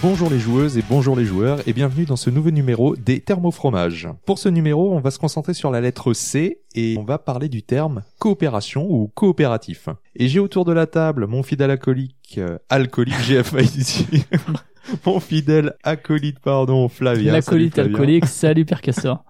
Bonjour les joueuses et bonjour les joueurs et bienvenue dans ce nouveau numéro des Thermofromages. Pour ce numéro, on va se concentrer sur la lettre C et on va parler du terme coopération ou coopératif. Et j'ai autour de la table mon fidèle alcoolique, j'ai failli dire, mon fidèle acolyte, Flavien. L'acolyte alcoolique, salut Père Castor.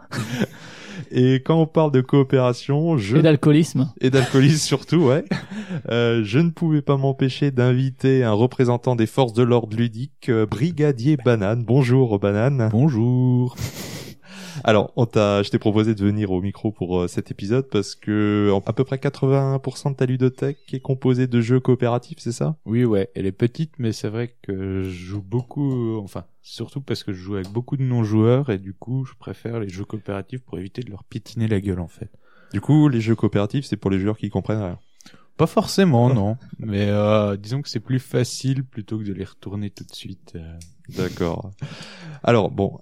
Et quand on parle de coopération, et d'alcoolisme. Et d'alcoolisme surtout, ouais. Je ne pouvais pas m'empêcher d'inviter un représentant des forces de l'ordre ludique, Brigadier Banane. Bonjour Banane. Bonjour. Alors, je t'ai proposé de venir au micro pour cet épisode parce que à peu près 81% de ta ludothèque est composée de jeux coopératifs, c'est ça? Oui, ouais. Elle est petite, mais c'est vrai que je joue beaucoup, surtout parce que je joue avec beaucoup de non-joueurs et du coup, je préfère les jeux coopératifs pour éviter de leur piétiner la gueule, en fait. Du coup, les jeux coopératifs, c'est pour les joueurs qui comprennent rien. Pas forcément, non. Mais disons que c'est plus facile plutôt que de les retourner tout de suite. D'accord. Alors bon,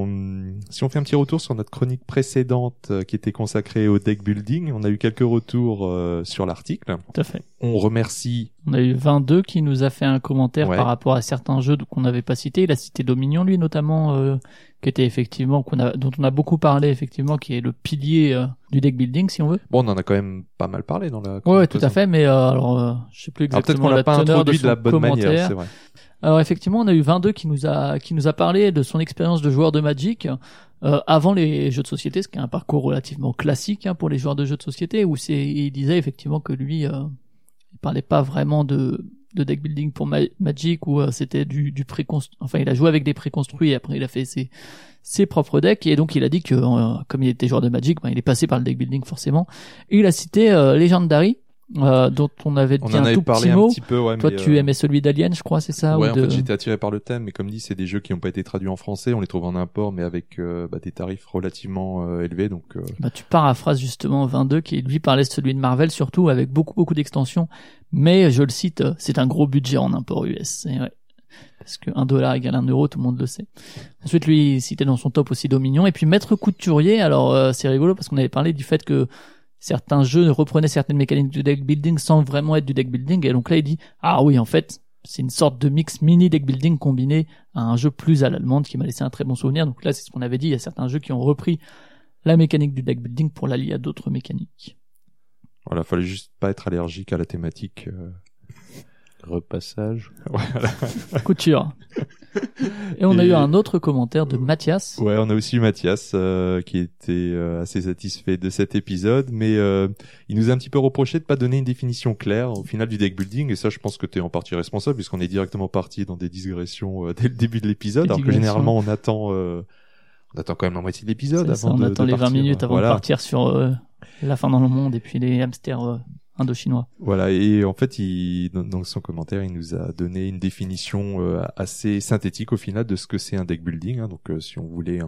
si on fait un petit retour sur notre chronique précédente qui était consacrée au deck building, on a eu quelques retours sur l'article. Tout à fait. On remercie. On a eu 22 qui nous a fait un commentaire par rapport à certains jeux qu'on n'avait pas cités. Il a cité Dominion, lui notamment, qui était effectivement dont on a beaucoup parlé effectivement, qui est le pilier du deck building, si on veut. Bon, on en a quand même pas mal parlé dans la. Ouais, tout à fait. Mais je sais plus exactement la teneur de son commentaire. Peut-être qu'on l'a pas introduit de la bonne manière, c'est vrai. Alors effectivement, on a eu 22 qui nous a parlé de son expérience de joueur de Magic avant les jeux de société, ce qui est un parcours relativement classique pour les joueurs de jeux de société, où il disait effectivement que lui il parlait pas vraiment de deck building pour Magic, où c'était du préconstruit. Enfin, il a joué avec des préconstruits et après il a fait ses propres decks, et donc il a dit que comme il était joueur de Magic, il est passé par le deck building forcément. Et il a cité Legendary, dont on avait dit un tout petit mot. Toi, tu aimais celui d'Alien, je crois, c'est ça? Ouais, en fait, j'étais attiré par le thème, mais comme dit, c'est des jeux qui n'ont pas été traduits en français, on les trouve en import, mais avec des tarifs relativement élevés, donc. Tu paraphrases justement 22 qui lui parlait de celui de Marvel, surtout avec beaucoup d'extensions, mais je le cite, c'est un gros budget en import US. Ouais. Parce que $1 égale €1, tout le monde le sait. Ensuite, lui, il citait dans son top aussi Dominion, et puis Maître Couturier. Alors, c'est rigolo parce qu'on avait parlé du fait que certains jeux reprenaient certaines mécaniques du deck building sans vraiment être du deck building, et donc là il dit ah oui, en fait c'est une sorte de mix mini deck building combiné à un jeu plus à l'allemande qui m'a laissé un très bon souvenir. Donc là c'est ce qu'on avait dit, il y a certains jeux qui ont repris la mécanique du deck building pour l'allier à d'autres mécaniques. Voilà, fallait juste pas être allergique à la thématique. Repassage. Voilà. Couture. Et on a eu un autre commentaire de Mathias. Ouais, on a aussi eu Mathias qui était assez satisfait de cet épisode, mais il nous a un petit peu reproché de pas donner une définition claire au final du deck building, et ça je pense que tu es en partie responsable puisqu'on est directement parti dans des digressions dès le début de l'épisode, alors que généralement on attend quand même la moitié de l'épisode avant de attend les 20 partir, minutes avant de partir sur la fin dans le monde et puis les hamsters indo-chinois. Voilà, et en fait, dans son commentaire, il nous a donné une définition assez synthétique au final de ce que c'est un deck building. Donc, si on voulait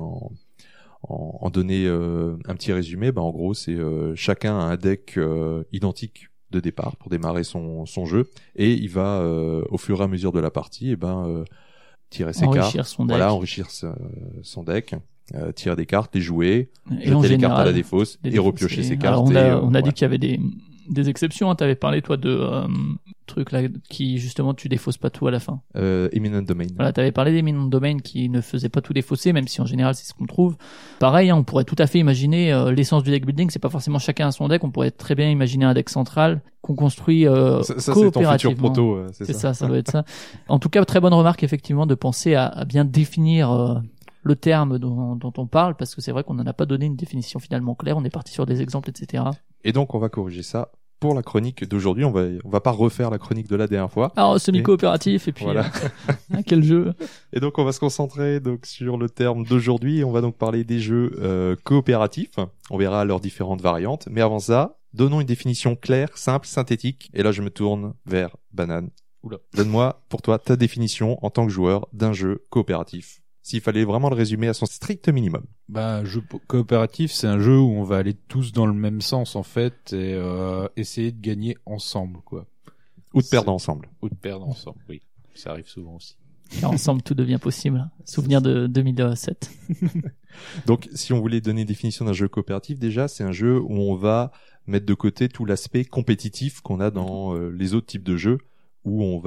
en donner un petit résumé, en gros, c'est chacun a un deck identique de départ pour démarrer son jeu, et il va au fur et à mesure de la partie, tirer ses cartes, enrichir son deck. Tirer des cartes, les jouer, jeter les cartes à la défausse et repiocher ses cartes. Alors on a dit qu'il y avait des exceptions. T'avais parlé toi de trucs là qui justement tu défausses pas tout à la fin. Eminent Domain. Voilà, t'avais parlé d'Eminent Domain qui ne faisait pas tout défausser, même si en général c'est ce qu'on trouve. Pareil, on pourrait tout à fait imaginer l'essence du deck building, c'est pas forcément chacun à son deck. On pourrait très bien imaginer un deck central qu'on construit ça c'est ton futur proto, c'est ça doit être ça. En tout cas, très bonne remarque effectivement de penser à bien définir le terme dont on parle, parce que c'est vrai qu'on n'en a pas donné une définition finalement claire, on est parti sur des exemples, etc. Et donc on va corriger ça pour la chronique d'aujourd'hui. On va pas refaire la chronique de la dernière fois. Alors semi-coopératif et puis voilà. Quel jeu. Et donc on va se concentrer donc sur le terme d'aujourd'hui, et on va donc parler des jeux coopératifs. On verra leurs différentes variantes, mais avant ça, donnons une définition claire, simple, synthétique. Et là je me tourne vers Banane. Oula. Donne-moi pour toi ta définition en tant que joueur d'un jeu coopératif. S'il fallait vraiment le résumer à son strict minimum. Jeu coopératif, c'est un jeu où on va aller tous dans le même sens, en fait, et essayer de gagner ensemble, quoi. Ou de perdre ensemble. Ou de perdre ensemble, oui. Ça arrive souvent aussi. Et ensemble, tout devient possible. Souvenir de 2007. Donc, si on voulait donner une définition d'un jeu coopératif, déjà, c'est un jeu où on va mettre de côté tout l'aspect compétitif qu'on a dans les autres types de jeux, où on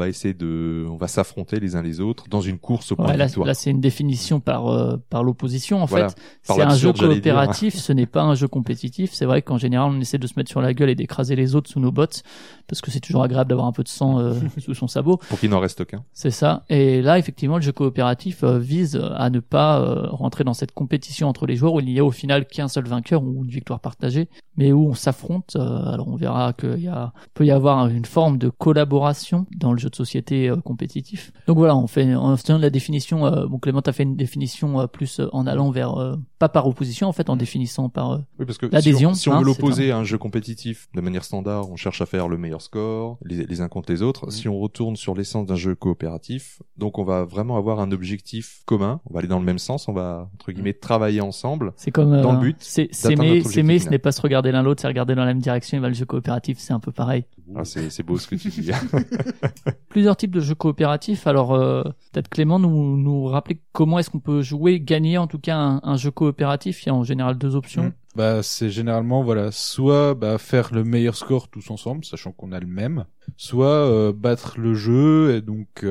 va s'affronter les uns les autres dans une course au point de victoire. Là, c'est une définition par l'opposition, en Voilà. fait. Par C'est un jeu l'absurde, j'allais dire. coopératif, ce n'est pas un jeu compétitif. C'est vrai qu'en général, on essaie de se mettre sur la gueule et d'écraser les autres sous nos bottes, parce que c'est toujours agréable d'avoir un peu de sang sous son sabot. Pour qu'il n'en reste qu'un. C'est ça. Et là, effectivement, le jeu coopératif vise à ne pas rentrer dans cette compétition entre les joueurs où il n'y a au final qu'un seul vainqueur ou une victoire partagée, mais où on s'affronte. Alors, on verra qu'il peut y avoir une forme de collaboration dans le jeu de société compétitif. Donc voilà, en faisant la définition. Bon, Clément, t'as fait une définition plus en allant vers pas par opposition, en fait, en définissant par Oui, parce que l'adhésion. si on veut l'opposer à un jeu compétitif de manière standard, on cherche à faire le meilleur score, les uns contre les autres. Si on retourne sur l'essence d'un jeu coopératif, donc on va vraiment avoir un objectif commun, on va aller dans le même sens, on va entre guillemets travailler ensemble. C'est comme dans le but s'aimer, notre ce n'est final. pas se regarder l'un l'autre, c'est regarder dans la même direction. Et ben, le jeu coopératif, c'est un peu pareil. Ah, c'est beau ce que tu dis. Plusieurs types de jeux coopératifs. Alors peut-être Clément nous rappeler comment est-ce qu'on peut jouer, gagner en tout cas un jeu coopératif. Il y a en général deux options. C'est généralement soit faire le meilleur score tous ensemble, sachant qu'on a le même, soit battre le jeu et donc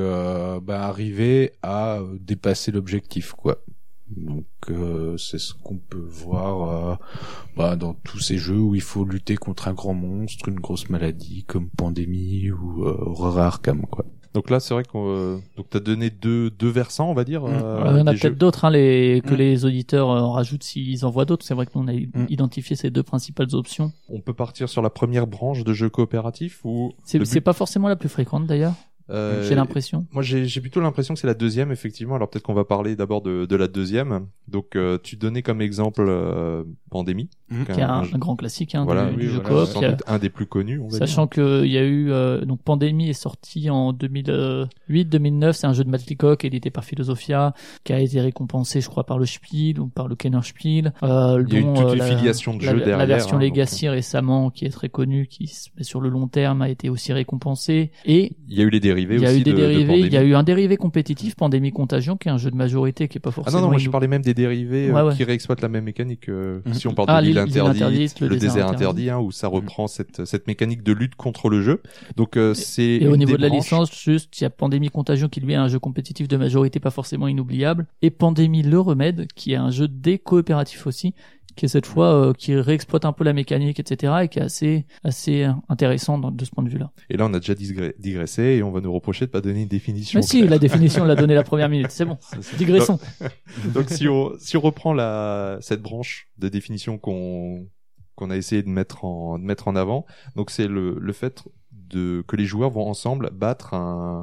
arriver à dépasser l'objectif, quoi. Donc c'est ce qu'on peut voir dans tous ces jeux où il faut lutter contre un grand monstre, une grosse maladie comme Pandémie ou Horror à Arkham, quoi. Donc là, c'est vrai qu'on donc t'as donné deux versants, on va dire. Il y en a peut-être d'autres que les auditeurs en rajoutent s'ils en voient d'autres. C'est vrai que nous on a identifié ces deux principales options. On peut partir sur la première branche de jeux coopératifs ou c'est pas forcément la plus fréquente d'ailleurs. J'ai l'impression. Moi, j'ai plutôt l'impression que c'est la deuxième, effectivement. Alors peut-être qu'on va parler d'abord de la deuxième. Donc, tu donnais comme exemple Pandémie, qui est un grand classique voilà, du jeu voilà, coop. sans doute un des plus connus, on va Sachant qu'il y a eu donc Pandémie est sorti en 2008-2009. C'est un jeu de Matt Leacock édité par Philosophia, qui a été récompensé, je crois, par le Spiel ou par le Kenner Spiel. Il y a eu toute une filiation de jeux derrière. La version Legacy donc, récemment, qui est très connue, qui se met sur le long terme, a été aussi récompensée. Et il y a eu les dérivés aussi. Il y a eu des dérivés. Il y a eu un dérivé compétitif, Pandémie Contagion, qui est un jeu de majorité qui est pas forcément. Ah non, moi je parlais même des dérivés qui réexploitent la même mécanique. Si on parle de l'île interdite, le désert interdit, où ça reprend cette mécanique de lutte contre le jeu. Donc c'est. Et au niveau de la licence, juste il y a Pandémie Contagion qui lui est un jeu compétitif de majorité pas forcément inoubliable, et Pandémie le Remède qui est un jeu des coopératifs aussi, qui est cette fois qui réexploite un peu la mécanique, etc., et qui est assez intéressant de ce point de vue-là. Et là, on a déjà digressé et on va nous reprocher de pas donner une définition. Mais si, la définition, on l'a donnée la première minute, c'est bon. Digressons. Donc si on reprend cette branche de définition qu'on a essayé de mettre en avant, donc c'est le fait que les joueurs vont ensemble battre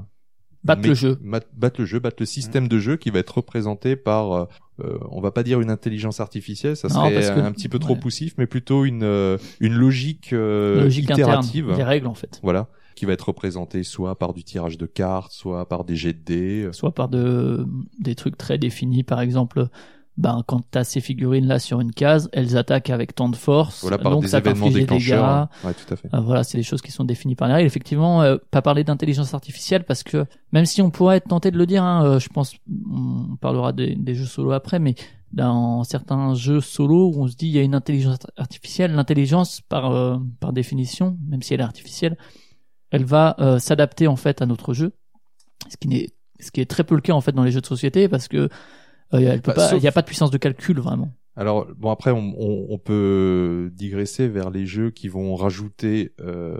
le jeu, battre le système de jeu qui va être représenté par on va pas dire une intelligence artificielle, ça serait un petit peu trop poussif, mais plutôt une logique itérative, interne, des règles en fait. Voilà, qui va être représentée soit par du tirage de cartes, soit par des jets de dés, soit par des trucs très définis, par exemple. Quand t'as ces figurines là sur une case, elles attaquent avec tant de force, voilà, par donc des ça événements t'inflige des déclencheurs. dégâts. Ouais, tout à fait. Voilà, c'est des choses qui sont définies par les règles. Effectivement, pas parler d'intelligence artificielle parce que même si on pourrait être tenté de le dire, je pense, on parlera des jeux solo après, mais dans certains jeux solo où on se dit il y a une intelligence artificielle, l'intelligence par définition, même si elle est artificielle, elle va s'adapter en fait à notre jeu, ce qui est très peu le cas en fait dans les jeux de société parce que il y a pas de puissance de calcul vraiment. Alors bon, après on peut digresser vers les jeux qui vont rajouter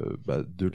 de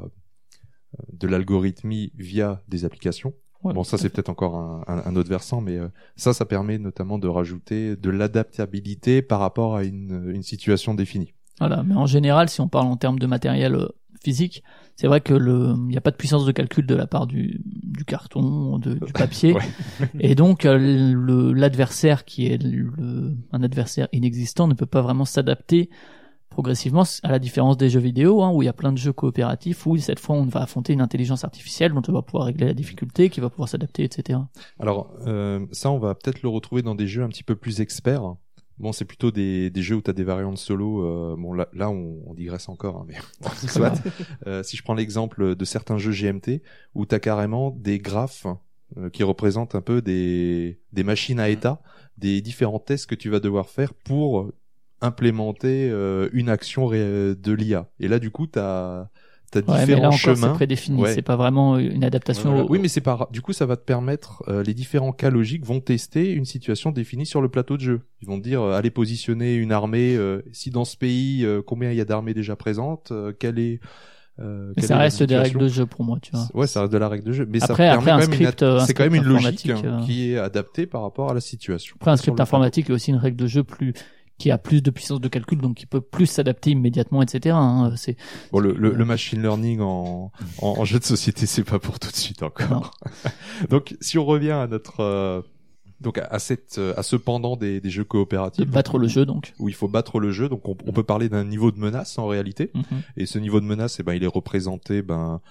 l'algorithmie via des applications. Ouais, bon, ça c'est peut-être encore un autre versant, mais ça permet notamment de rajouter de l'adaptabilité par rapport à une situation définie. Voilà, mais en général, si on parle en termes de matériel physique, c'est vrai que il n'y a pas de puissance de calcul de la part du carton, du papier, ouais. Et donc l'adversaire qui est un adversaire inexistant ne peut pas vraiment s'adapter progressivement, à la différence des jeux vidéo, où il y a plein de jeux coopératifs où cette fois on va affronter une intelligence artificielle dont on va pouvoir régler la difficulté, qui va pouvoir s'adapter, etc. Alors ça, on va peut-être le retrouver dans des jeux un petit peu plus experts. Bon, c'est plutôt des jeux où t'as des variantes solo. Bon, là, on digresse encore, mais soit. Si je prends l'exemple de certains jeux GMT où t'as carrément des graphes qui représentent un peu des machines à état, des différents tests que tu vas devoir faire pour implémenter une action de l'IA. Et là, du coup, t'as t'as Ouais, mais différents là encore, chemins. c'est prédéfini. Ouais. C'est pas vraiment une adaptation. Voilà. Oui, mais c'est pas. Du coup, ça va te permettre. Les différents cas logiques vont tester une situation définie sur le plateau de jeu. Ils vont te dire allez positionner une armée. Si dans ce pays, combien il y a d'armées déjà présentes, quelle est. Mais ça reste des règles de jeu pour moi, tu vois. Ouais, ça reste de la règle de jeu. Mais Après, ça permet un quand même script, c'est quand même une logique informatique, qui est adaptée par rapport à la situation. Après, un Sur script le informatique est aussi une règle de jeu qui a plus de puissance de calcul, donc qui peut plus s'adapter immédiatement, etc. Hein. C'est Bon, le machine learning en jeu de société, c'est pas pour tout de suite encore. Donc, si on revient à notre donc à ce pendant des jeux coopératifs, de battre le jeu, donc. où il faut battre le jeu, donc on peut parler d'un niveau de menace en réalité. Et ce niveau de menace, il est représenté par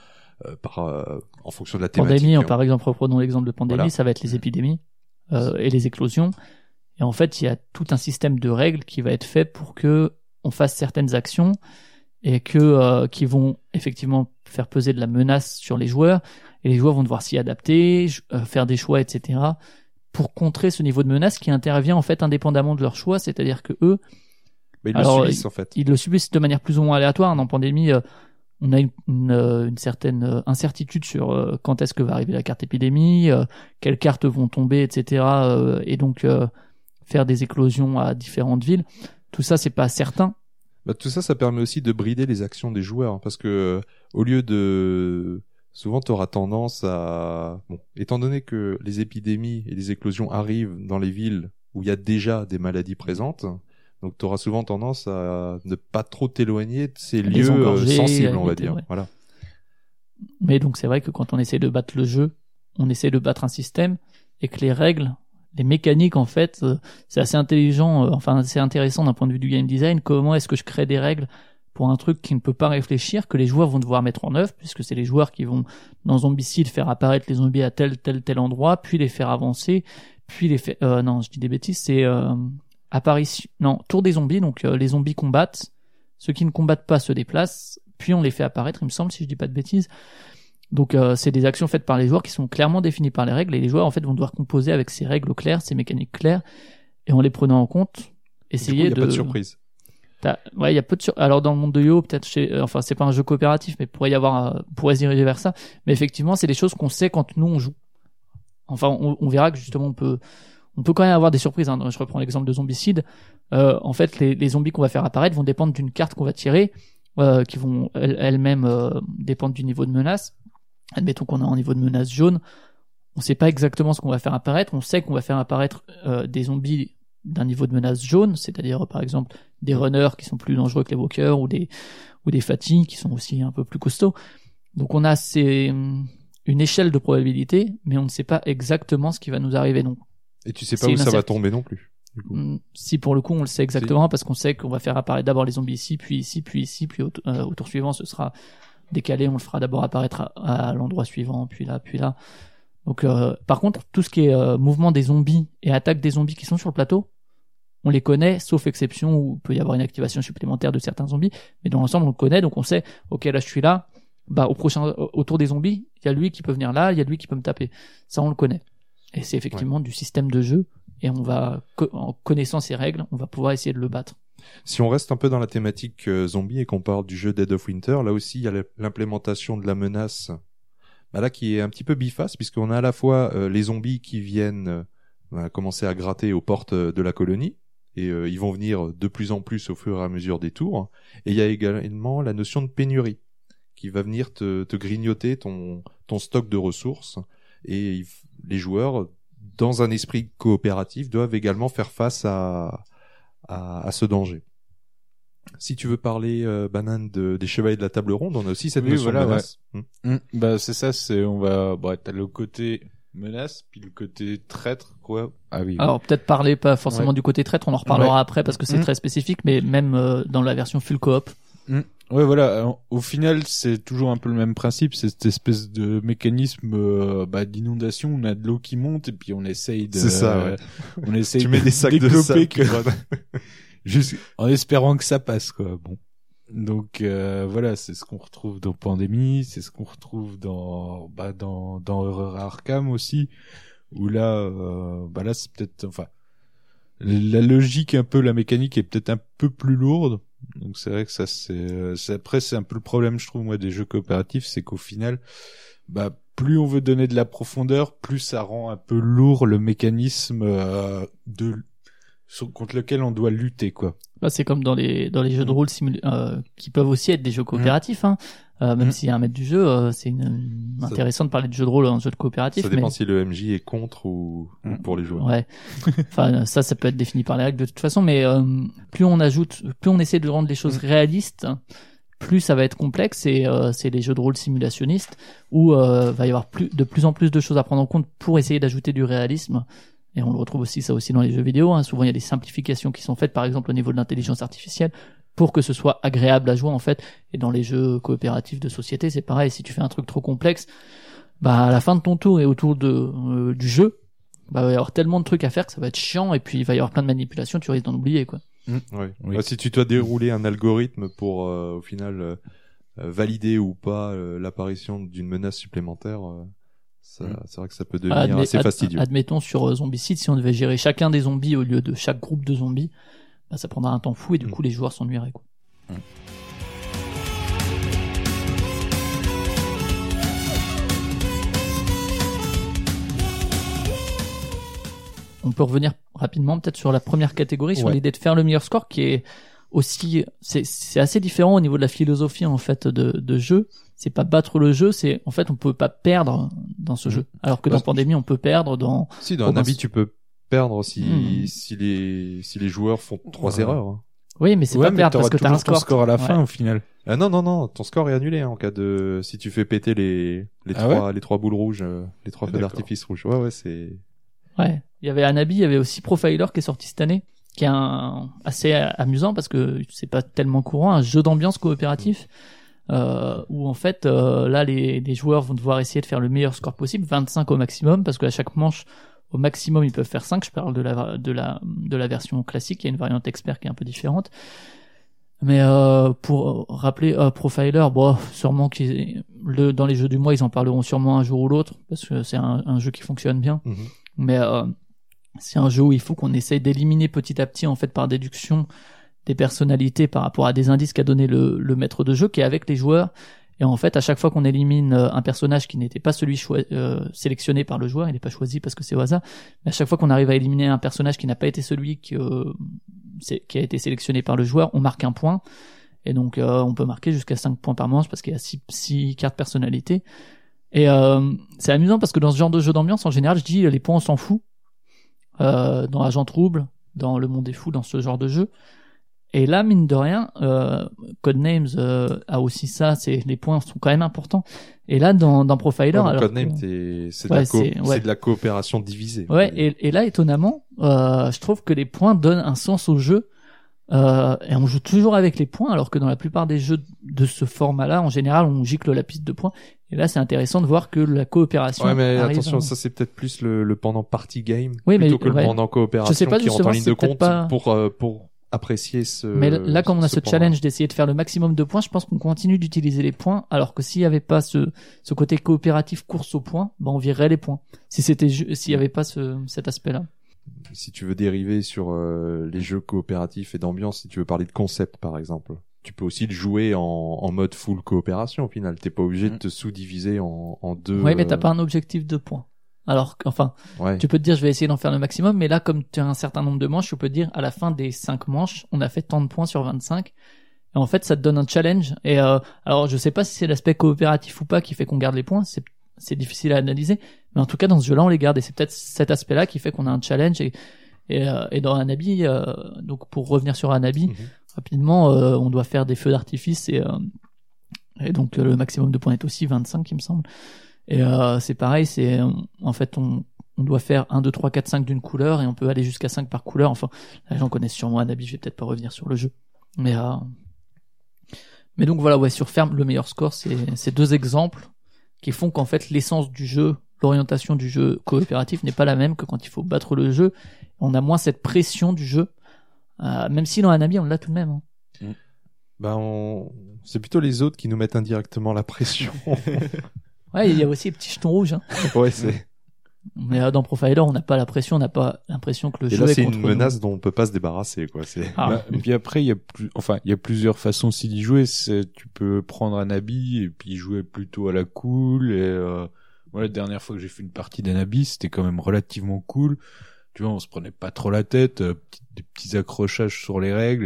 en fonction de la thématique. Pandémie, par exemple, reprenons l'exemple de pandémie, Voilà. ça va être les épidémies et les éclosions. Et en fait, il y a tout un système de règles qui va être fait pour que on fasse certaines actions et qui vont effectivement faire peser de la menace sur les joueurs. Et les joueurs vont devoir s'y adapter, faire des choix, etc. pour contrer ce niveau de menace qui intervient en fait indépendamment de leur choix. C'est-à-dire que eux, Mais ils le subissent en fait. ils le subissent de manière plus ou moins aléatoire. Dans pandémie, on a une certaine incertitude sur quand est-ce que va arriver la carte épidémie, quelles cartes vont tomber, etc. Et donc faire des éclosions à différentes villes. Tout ça, c'est pas certain. Tout ça permet aussi de brider les actions des joueurs, parce que au lieu de souvent t'auras tendance à étant donné que les épidémies et les éclosions arrivent dans les villes où il y a déjà des maladies présentes, donc t'auras souvent tendance à ne pas trop t'éloigner de ces Les lieux engorger, sensibles, on va éviter, dire. ouais. Voilà. Mais donc c'est vrai que quand on essaie de battre le jeu, on essaie de battre un système et que les règles, les mécaniques en fait, c'est assez intelligent, c'est intéressant d'un point de vue du game design. Comment est-ce que je crée des règles pour un truc qui ne peut pas réfléchir, que les joueurs vont devoir mettre en œuvre, puisque c'est les joueurs qui vont dans Zombicide faire apparaître les zombies à tel endroit, puis les faire avancer, puis les faire non, je dis des bêtises, c'est tour des zombies, donc les zombies combattent, ceux qui ne combattent pas se déplacent, puis on les fait apparaître, il me semble, si je dis pas de bêtises. Donc c'est des actions faites par les joueurs qui sont clairement définies par les règles, et les joueurs en fait vont devoir composer avec ces règles claires, ces mécaniques claires, et en les prenant en compte, essayer du coup, il y a pas de surprise. Ouais, il y a peu de alors dans le monde de Yo, peut-être c'est pas un jeu coopératif, mais pourrait y diriger vers ça. Mais effectivement, c'est des choses qu'on sait quand nous on joue. Enfin, on verra que justement on peut quand même avoir des surprises. Hein. Je reprends l'exemple de Zombicide. En fait, les zombies qu'on va faire apparaître vont dépendre d'une carte qu'on va tirer, qui vont elles-mêmes dépendre du niveau de menace. Admettons qu'on a un niveau de menace jaune. On sait pas exactement ce qu'on va faire apparaître. On sait qu'on va faire apparaître des zombies d'un niveau de menace jaune, c'est-à-dire par exemple des runners qui sont plus dangereux que les walkers, ou des fatigues qui sont aussi un peu plus costauds. Donc on a une échelle de probabilité, mais on ne sait pas exactement ce qui va nous arriver. Donc et tu sais pas où ça va tomber non plus. Du coup. Si pour le coup on le sait exactement, parce qu'on sait qu'on va faire apparaître d'abord les zombies ici, puis ici, puis ici, puis au tour suivant ce sera décalé, on le fera d'abord apparaître à l'endroit suivant, puis là, puis là. Donc par contre, tout ce qui est mouvement des zombies et attaque des zombies qui sont sur le plateau, on les connaît, sauf exception où il peut y avoir une activation supplémentaire de certains zombies, mais dans l'ensemble on le connaît, donc on sait, ok, là je suis là, autour des zombies, il y a lui qui peut venir là, il y a lui qui peut me taper. Ça on le connaît. Et c'est effectivement du système de jeu, et on va, en connaissant ces règles, on va pouvoir essayer de le battre. Si on reste un peu dans la thématique zombie et qu'on parle du jeu Dead of Winter, là aussi il y a l'implémentation de la menace, là qui est un petit peu biface, puisqu'on a à la fois les zombies qui viennent commencer à gratter aux portes de la colonie, et ils vont venir de plus en plus au fur et à mesure des tours, et il y a également la notion de pénurie qui va venir te grignoter ton stock de ressources, et les joueurs, dans un esprit coopératif, doivent également faire face à ce danger. Si tu veux parler, Banane, des chevaliers de la table ronde, on a aussi cette notion de menace. Ouais. C'est ça, t'as le côté menace, puis le côté traître, quoi. Ah oui. Alors peut-être parler pas forcément du côté traître, on en reparlera après parce que c'est très spécifique, mais même dans la version full coop. Ouais, voilà. Alors, au final, c'est toujours un peu le même principe. C'est cette espèce de mécanisme d'inondation. On a de l'eau qui monte et puis on essaye de. C'est ça. Ouais. On essaye. Tu mets des sacs de sable juste en espérant que ça passe, quoi. Bon. Donc voilà, c'est ce qu'on retrouve dans Pandémie, c'est ce qu'on retrouve dans Horror Arkham aussi, où là c'est peut-être, la logique un peu, la mécanique est peut-être un peu plus lourde. Donc c'est vrai que ça après c'est un peu le problème je trouve moi des jeux coopératifs, c'est qu'au final plus on veut donner de la profondeur, plus ça rend un peu lourd le mécanisme contre lequel on doit lutter quoi. Là, c'est comme dans les jeux de rôle qui peuvent aussi être des jeux coopératifs, hein. Même s'il y a un maître du jeu, c'est intéressant de parler de jeux de rôle en jeu de coopératif. Ça dépend si le MJ est contre ou pour les joueurs. Ouais. Enfin, ça peut être défini par les règles de toute façon, mais plus on essaie de rendre les choses réalistes, plus ça va être complexe, et c'est les jeux de rôle simulationnistes où va y avoir de plus en plus de choses à prendre en compte pour essayer d'ajouter du réalisme. Et on le retrouve aussi dans les jeux vidéo, hein. Souvent il y a des simplifications qui sont faites, par exemple au niveau de l'intelligence artificielle, pour que ce soit agréable à jouer en fait. Et dans les jeux coopératifs de société, c'est pareil, si tu fais un truc trop complexe, à la fin de ton tour et autour du jeu, il va y avoir tellement de trucs à faire que ça va être chiant, et puis il va y avoir plein de manipulations, tu risques d'en oublier quoi. Ouais. Oui. Si tu dois dérouler un algorithme pour au final valider ou pas l'apparition d'une menace supplémentaire, c'est vrai que ça peut devenir assez fastidieux. Admettons sur Zombicide, si on devait gérer chacun des zombies au lieu de chaque groupe de zombies, ça prendra un temps fou, et du coup les joueurs s'ennuieraient quoi. On peut revenir rapidement peut-être sur la première catégorie, sur l'idée de faire le meilleur score, qui est aussi, c'est assez différent au niveau de la philosophie en fait de jeu. C'est pas battre le jeu, c'est en fait on peut pas perdre dans ce jeu. Alors que dans Pandémie on peut perdre dans. Si dans un avis tu peux perdre si les joueurs font 3 erreurs. Hein. Oui, mais c'est pas perdre parce que t'as un score à la fin au final. Ah non, ton score est annulé en cas de si tu fais péter les trois boules rouges, les 3 feux d'artifice rouges. Ouais, c'est. Ouais, il y avait Anabi, il y avait aussi Profiler qui est sorti cette année, qui est assez amusant parce que c'est pas tellement courant, un jeu d'ambiance coopératif où en fait là les joueurs vont devoir essayer de faire le meilleur score possible, 25 au maximum, parce que à chaque manche au maximum ils peuvent faire 5. Je parle de la version classique, il y a une variante expert qui est un peu différente. Mais pour rappeler Profiler, sûrement dans les jeux du mois ils en parleront sûrement un jour ou l'autre, parce que c'est un jeu qui fonctionne bien. Mais c'est un jeu où il faut qu'on essaye d'éliminer petit à petit en fait par déduction des personnalités par rapport à des indices qu'a donné le maître de jeu, qui est avec les joueurs. Et en fait, à chaque fois qu'on élimine un personnage qui n'était pas celui sélectionné par le joueur, il n'est pas choisi parce que c'est au hasard, mais à chaque fois qu'on arrive à éliminer un personnage qui n'a pas été celui qui a été sélectionné par le joueur, on marque un point. Et donc on peut marquer jusqu'à 5 points par manche parce qu'il y a 6 cartes personnalité. Et c'est amusant parce que dans ce genre de jeu d'ambiance, en général, je dis les points on s'en fout. Dans Agent Trouble, dans Le Monde des Fous, dans ce genre de jeu. Et là, mine de rien, Codenames a aussi ça, les points sont quand même importants. Et là, dans Profiler, Codenames, c'est de la coopération divisée. Ouais, et là, étonnamment, je trouve que les points donnent un sens au jeu. Et on joue toujours avec les points, alors que dans la plupart des jeux de ce format-là, en général, on gicle la piste de points. Et là, c'est intéressant de voir que la coopération. Ouais, mais attention, ça c'est peut-être plus le pendant party game plutôt que le pendant coopération qui rentre en ligne de compte pour apprécier ce. Mais là, comme on a ce challenge d'essayer de faire le maximum de points, je pense qu'on continue d'utiliser les points, alors que s'il y avait pas ce côté coopératif course aux points, on virerait les points. S'il y avait pas cet aspect-là. Si tu veux dériver sur les jeux coopératifs et d'ambiance, si tu veux parler de concept par exemple, tu peux aussi le jouer en mode full coopération au final. T'es pas obligé de te sous-diviser en deux. Oui, mais t'as pas un objectif de points. Alors, tu peux te dire je vais essayer d'en faire le maximum, mais là comme tu as un certain nombre de manches, tu peux te dire à la fin des 5 manches, on a fait tant de points sur 25. Et en fait, ça te donne un challenge. Et alors, je sais pas si c'est l'aspect coopératif ou pas qui fait qu'on garde les points. C'est difficile à analyser, mais en tout cas dans ce jeu-là on les garde, et c'est peut-être cet aspect-là qui fait qu'on a un challenge. Et dans Anabi, donc pour revenir sur Anabi rapidement, on doit faire des feux d'artifice et donc le maximum de points est aussi 25 il me semble. Et c'est pareil, en fait on doit faire 1, 2, 3, 4, 5 d'une couleur, et on peut aller jusqu'à 5 par couleur. Enfin, les gens connaissent sûrement Anabi, je vais peut-être pas revenir sur le jeu, mais donc voilà, sur Ferme, le meilleur score, c'est 2 exemples qui font qu'en fait l'essence du jeu, l'orientation du jeu coopératif n'est pas la même que quand il faut battre le jeu. On a moins cette pression du jeu, même si dans Anabi on l'a tout de même. C'est plutôt les autres qui nous mettent indirectement la pression. Ouais, il y a aussi les petits jetons rouges. Ouais, c'est. Mais dans Profiler, on n'a pas la pression, on n'a pas l'impression que le Et jeu là, est c'est contre une nous. menace dont on peut pas se débarrasser, quoi. C'est Et puis après, il y a plusieurs façons aussi d'y jouer. Tu peux prendre un habit et puis jouer plutôt à la cool. Et voilà, la dernière fois que j'ai fait une partie d'un habit, c'était quand même relativement cool. Tu vois, on se prenait pas trop la tête, des petits accrochages sur les règles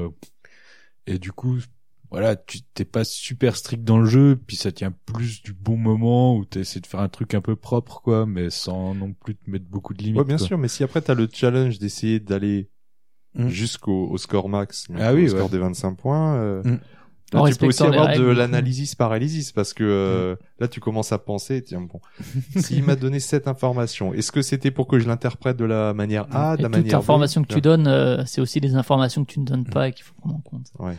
et du coup, voilà, tu t'es pas super strict dans le jeu, puis ça tient plus du bon moment où t'essaies de faire un truc un peu propre, quoi, mais sans non plus te mettre beaucoup de limites. ouais, bien quoi. sûr, mais si après t'as le challenge d'essayer d'aller jusqu'au score max, donc Ah oui, au score ouais. des 25 points, En là, tu peux aussi respectant les avoir règles, de du coup. l'analysis paralysis parce que là tu commences à penser, tiens bon, s'il m'a donné cette information, est-ce que c'était pour que je l'interprète de la manière A, de Et la toute manière B? information que tu donnes, c'est aussi des informations que tu ne donnes pas et qu'il faut prendre en compte. Ouais.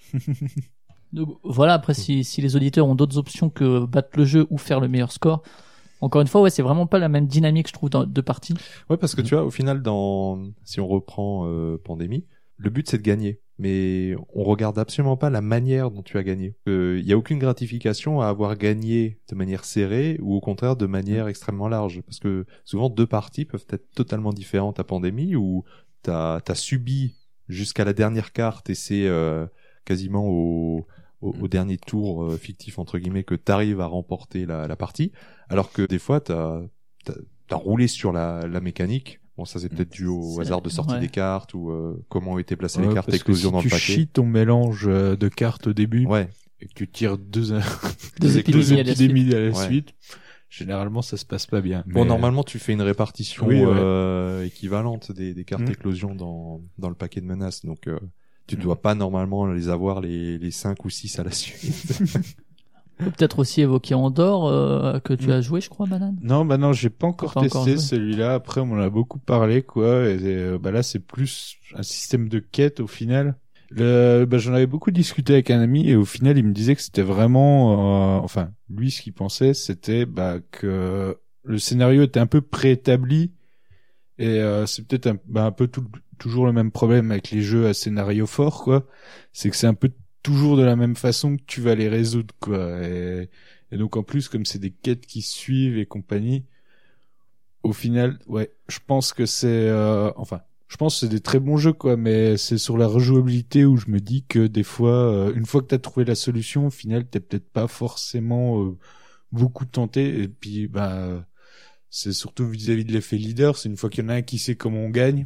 Donc voilà, après si les auditeurs ont d'autres options que battre le jeu ou faire le meilleur score, encore une fois, ouais, c'est vraiment pas la même dynamique, je trouve, de partie. Ouais, parce que tu vois, au final, si on reprend Pandémie, le but c'est de gagner, mais on regarde absolument pas la manière dont tu as gagné. Il y a aucune gratification à avoir gagné de manière serrée ou au contraire de manière extrêmement large, parce que souvent deux parties peuvent être totalement différentes à Pandémie où t'as subi jusqu'à la dernière carte et c'est quasiment au dernier tour fictif entre guillemets que t'arrives à remporter la partie, alors que des fois t'as roulé sur la mécanique. Bon, ça c'est peut-être dû au hasard de sortie des cartes ou comment ont été placées les cartes éclosion dans le paquet. paquet. Si tu chies ton mélange de cartes au début Ouais. et que tu tires deux épidémies à la épidémies à la Ouais. suite, généralement ça se passe pas bien. Bon, Mais, normalement tu fais une répartition Oui, ouais. équivalente des cartes éclosion dans le paquet de menaces, donc tu dois pas normalement les avoir les 5 ou 6 à la suite. On peut peut-être aussi évoquer Andorre, que tu as joué, je crois, Banane. Non, j'ai pas encore Pas encore testé joué. celui-là. Après, on m'en a beaucoup parlé, quoi. Et là, c'est plus un système de quête au final. J'en avais beaucoup discuté avec un ami et au final, il me disait que c'était vraiment, enfin, lui, ce qu'il pensait, c'était que le scénario était un peu préétabli et c'est peut-être un peu toujours le même problème avec les jeux à scénario fort, quoi. C'est que c'est un peu toujours de la même façon que tu vas les résoudre, quoi. Et donc en plus, comme c'est des quêtes qui suivent et compagnie, au final, ouais, je pense que je pense que c'est des très bons jeux, quoi, mais c'est sur la rejouabilité où je me dis que des fois, une fois que t'as trouvé la solution, au final, t'es peut-être pas forcément beaucoup tenté. Et puis, c'est surtout vis-à-vis de l'effet leader. C'est une fois qu'il y en a un qui sait comment on gagne,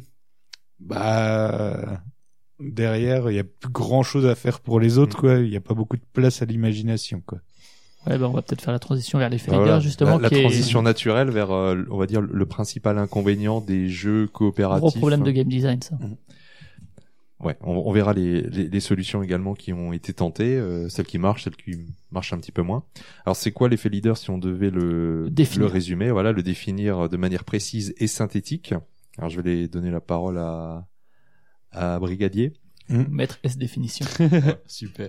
derrière, il y a plus grand chose à faire pour les autres, quoi. Il y a pas beaucoup de place à l'imagination, quoi. Ouais, on va peut-être faire la transition vers les Voilà. leaders, justement. La qui est transition naturelle vers, on va dire, le principal inconvénient des jeux un coopératifs. gros problème de game design, ça. Ouais, on verra les solutions également qui ont été tentées, celles qui marchent un petit peu moins. Alors c'est quoi l'effet leader si on devait le résumer, voilà, le définir de manière précise et synthétique. Alors je vais donner la parole à Brigadier. Maître S définition. Super.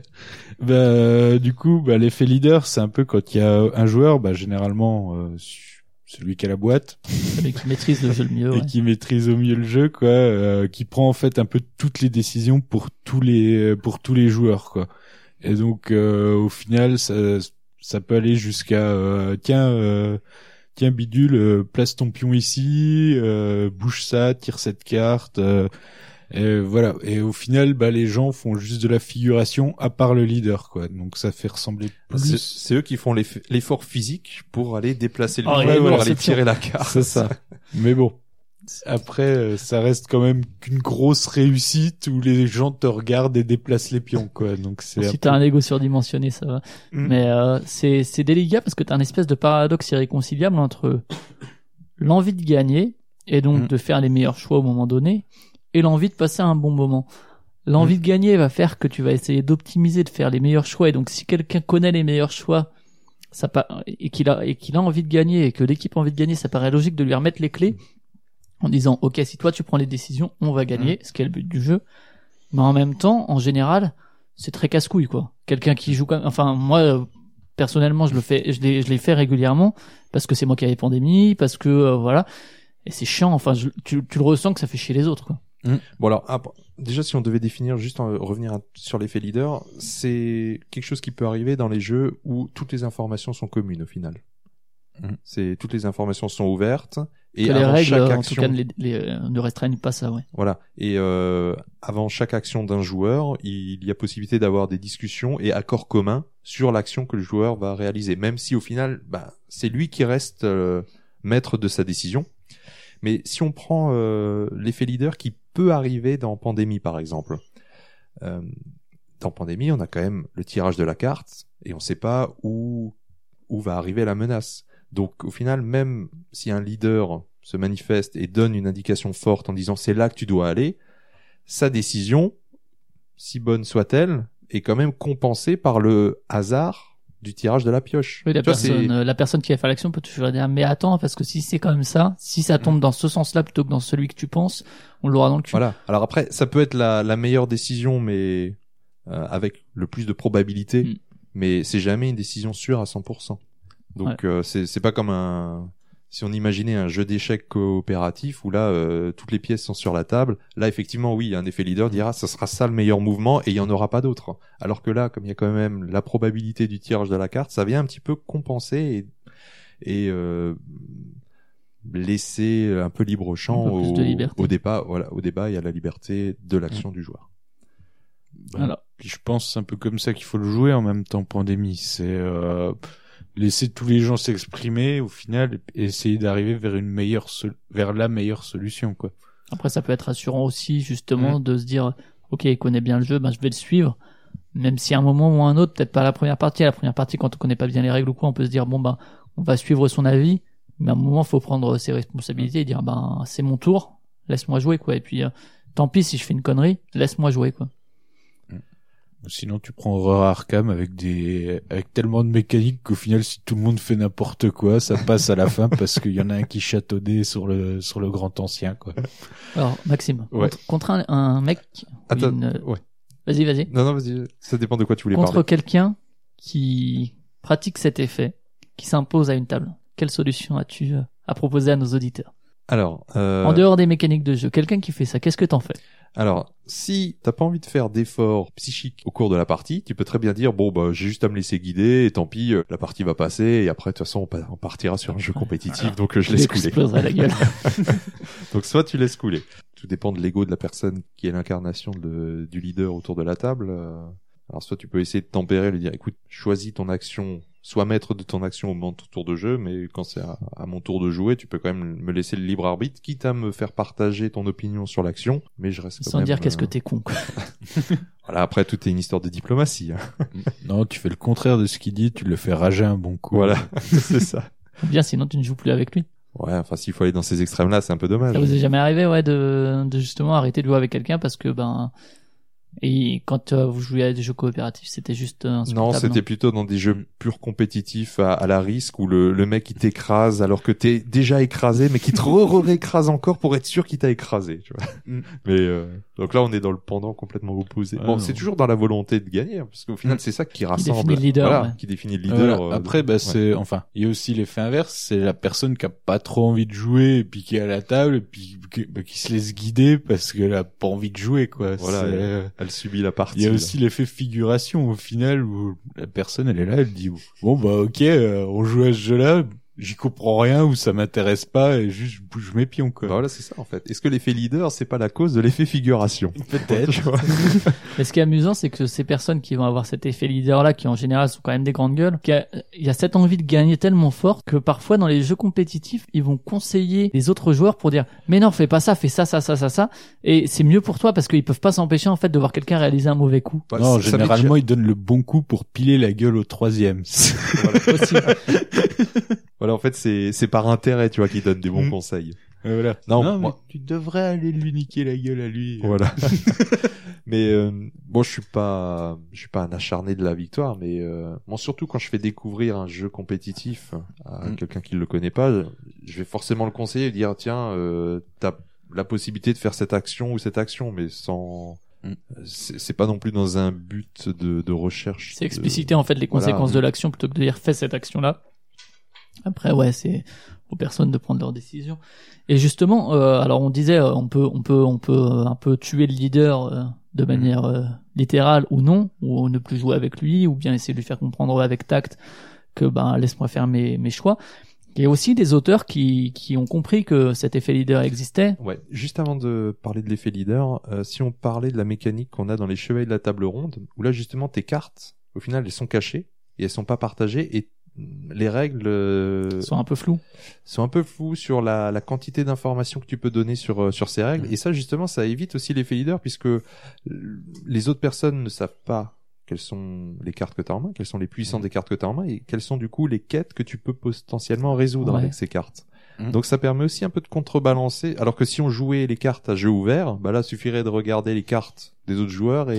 Du coup, l'effet leader, c'est un peu quand il y a un joueur, généralement celui qui a la boîte, Celui qui maîtrise le jeu le mieux, et ouais. qui maîtrise au mieux le jeu, quoi, qui prend en fait un peu toutes les décisions pour tous les joueurs, quoi. Et donc au final, ça peut aller jusqu'à tiens bidule, place ton pion ici, bouge ça, tire cette carte. Et voilà. Et au final, les gens font juste de la figuration à part le leader, quoi. Donc ça fait ressembler plus. C'est eux qui font l'effort physique pour aller déplacer le Ah, pion, ouais, pour voilà, aller c'est tirer la carte. C'est ça. Mais bon. Après, ça reste quand même qu'une grosse réussite où les gens te regardent et déplacent les pions, quoi. Donc c'est. Si t'as un ego surdimensionné, ça va. Mais c'est délicat parce que t'as un espèce de paradoxe irréconciliable entre l'envie de gagner et donc de faire les meilleurs choix au moment donné et l'envie de passer un bon moment. L'envie de gagner va faire que tu vas essayer d'optimiser, de faire les meilleurs choix. Et donc si quelqu'un connaît les meilleurs choix, et qu'il a envie de gagner et que l'équipe a envie de gagner, ça paraît logique de lui remettre les clés en disant ok, si toi tu prends les décisions, on va gagner, ce qui est le but du jeu. Mais en même temps, en général, c'est très casse-couille, quoi. Quelqu'un qui joue comme, enfin moi personnellement je l'ai fait régulièrement parce que c'est moi qui avais Pandémie, parce que voilà, et c'est chiant. Enfin tu le ressens que ça fait chier les autres, quoi. Bon alors déjà si on devait définir, juste revenir sur l'effet leader, c'est quelque chose qui peut arriver dans les jeux où toutes les informations sont communes au final. C'est toutes les informations sont ouvertes et que les avant règles, chaque en action, tout cas, ne restreignent pas ça, ouais. voilà. Et avant chaque action d'un joueur, il y a possibilité d'avoir des discussions et accords communs sur l'action que le joueur va réaliser, même si au final, c'est lui qui reste maître de sa décision. Mais si on prend l'effet leader qui peut arriver dans Pandémie, par exemple, dans Pandémie, on a quand même le tirage de la carte et on ne sait pas où va arriver la menace. Donc au final, même si un leader se manifeste et donne une indication forte en disant c'est là que tu dois aller, sa décision, si bonne soit-elle, est quand même compensée par le hasard du tirage de la pioche. Oui, la personne qui va faire l'action peut toujours dire mais attends, parce que si c'est quand même ça, si ça tombe dans ce sens-là plutôt que dans celui que tu penses, on l'aura dans le cul. Voilà. Alors après, ça peut être la meilleure décision, mais avec le plus de probabilité, mais c'est jamais une décision sûre à 100%. Donc c'est pas comme si on imaginait un jeu d'échecs coopératif où là toutes les pièces sont sur la table. Là effectivement oui, un effet leader dira ça sera ça le meilleur mouvement et il y en aura pas d'autre. Alors que là, comme il y a quand même la probabilité du tirage de la carte, ça vient un petit peu compenser et laisser un peu libre champ au débat. Voilà, au débat et à la liberté de l'action du joueur. Alors, puis je pense c'est un peu comme ça qu'il faut le jouer en même temps. Pandémie, c'est laisser tous les gens s'exprimer au final et essayer d'arriver vers la meilleure solution, quoi. Après, ça peut être rassurant aussi, justement, de se dire, ok, il connaît bien le jeu, je vais le suivre. Même si à un moment ou à un autre, peut-être pas la première partie, quand on connaît pas bien les règles ou quoi, on peut se dire, on va suivre son avis, mais à un moment, faut prendre ses responsabilités et dire, c'est mon tour, laisse-moi jouer, quoi. Et puis, tant pis si je fais une connerie, laisse-moi jouer, quoi. Sinon, tu prends Horror Arkham avec tellement de mécaniques qu'au final, si tout le monde fait n'importe quoi, ça passe à la fin parce qu'il y en a un qui chatonnait sur le grand ancien, quoi. Alors, Maxime, ouais. contre un mec, attends, ouais. Vas-y. Non, vas-y. Ça dépend de quoi tu voulais parler. Contre quelqu'un qui pratique cet effet, qui s'impose à une table. Quelle solution as-tu à proposer à nos auditeurs? Alors, en dehors des mécaniques de jeu, quelqu'un qui fait ça, qu'est-ce que t'en fais? Alors, si t'as pas envie de faire d'efforts psychiques au cours de la partie, tu peux très bien dire j'ai juste à me laisser guider et tant pis, la partie va passer et après de toute façon on partira sur un jeu compétitif, donc je laisse couler. Exploserai la gueule. Donc soit tu laisses couler. Tout dépend de l'ego de la personne qui est l'incarnation du leader autour de la table. Alors soit tu peux essayer de tempérer, lui dire écoute, choisis ton action, sois maître de ton action au moment de ton tour de jeu, mais quand c'est à mon tour de jouer, tu peux quand même me laisser le libre arbitre, quitte à me faire partager ton opinion sur l'action, mais je reste sans dire qu'est-ce que t'es con, quoi. Voilà, après tout est une histoire de diplomatie. Non, tu fais le contraire de ce qu'il dit, tu le fais rager un bon coup. Voilà, c'est ça. Bien, sinon tu ne joues plus avec lui. Ouais, enfin s'il faut aller dans ces extrêmes-là, c'est un peu dommage. Ça vous est jamais arrivé, de justement arrêter de jouer avec quelqu'un parce que et quand vous jouiez à des jeux coopératifs, c'était juste insupportable. Non, c'était plutôt dans des jeux purs compétitifs à la risque où le mec il t'écrase alors que t'es déjà écrasé, mais qui te réécrase encore pour être sûr qu'il t'a écrasé, tu vois. Mais donc là on est dans le pendant complètement opposé. Bon, c'est toujours dans la volonté de gagner, parce qu'au final c'est ça qui rassemble. Qui définit le leader. Voilà, qui définit le leader. Après, c'est il y a aussi l'effet inverse, c'est la personne qui a pas trop envie de jouer et puis qui est à la table et puis qui se laisse guider parce qu'elle a pas envie de jouer, quoi. Voilà. Elle subit la partie. Il y a aussi l'effet figuration au final où la personne elle est là, elle dit ok, on joue à ce jeu-là, j'y comprends rien ou ça m'intéresse pas et juste je bouge mes pions, quoi. Voilà, c'est ça en fait. Est-ce que l'effet leader c'est pas la cause de l'effet figuration? Peut-être. Mais ce qui est amusant, c'est que ces personnes qui vont avoir cet effet leader là, qui en général sont quand même des grandes gueules, il y a cette envie de gagner tellement forte que parfois dans les jeux compétitifs, ils vont conseiller les autres joueurs pour dire mais non, fais pas ça, fais ça, et c'est mieux pour toi parce qu'ils peuvent pas s'empêcher en fait de voir quelqu'un réaliser un mauvais coup. Ouais, non, généralement ils donnent le bon coup pour piler la gueule au troisième. Voilà. Voilà, en fait, c'est par intérêt, tu vois, qu'ils donnent des bons conseils. Voilà. Non, mais tu devrais aller lui niquer la gueule à lui. Voilà. Mais je suis pas un acharné de la victoire, mais surtout quand je fais découvrir un jeu compétitif à quelqu'un qui le connaît pas, je vais forcément le conseiller et dire tiens, t'as la possibilité de faire cette action ou cette action, mais sans c'est pas non plus dans un but de recherche. C'est expliciter en fait les conséquences de l'action plutôt que de dire fais cette action là. Après c'est aux personnes de prendre leurs décisions. Et justement, alors on disait on peut un peu tuer le leader de manière littérale ou non, ou ne plus jouer avec lui, ou bien essayer de lui faire comprendre avec tact que laisse-moi faire mes choix. Il y a aussi des auteurs qui ont compris que cet effet leader existait. Ouais. Juste avant de parler de l'effet leader, si on parlait de la mécanique qu'on a dans les Chevaliers de la Table Ronde, où là justement tes cartes, au final, elles sont cachées et elles sont pas partagées et les règles Sont un peu floues. sont un peu floues sur la quantité d'informations que tu peux donner sur ces règles. Et ça, justement, ça évite aussi l'effet leader puisque les autres personnes ne savent pas quelles sont les cartes que tu as en main, quelles sont les puissances des cartes que tu as en main et quelles sont du coup les quêtes que tu peux potentiellement résoudre avec ces cartes. Donc ça permet aussi un peu de contrebalancer. Alors que si on jouait les cartes à jeu ouvert, bah là, suffirait de regarder les cartes des autres joueurs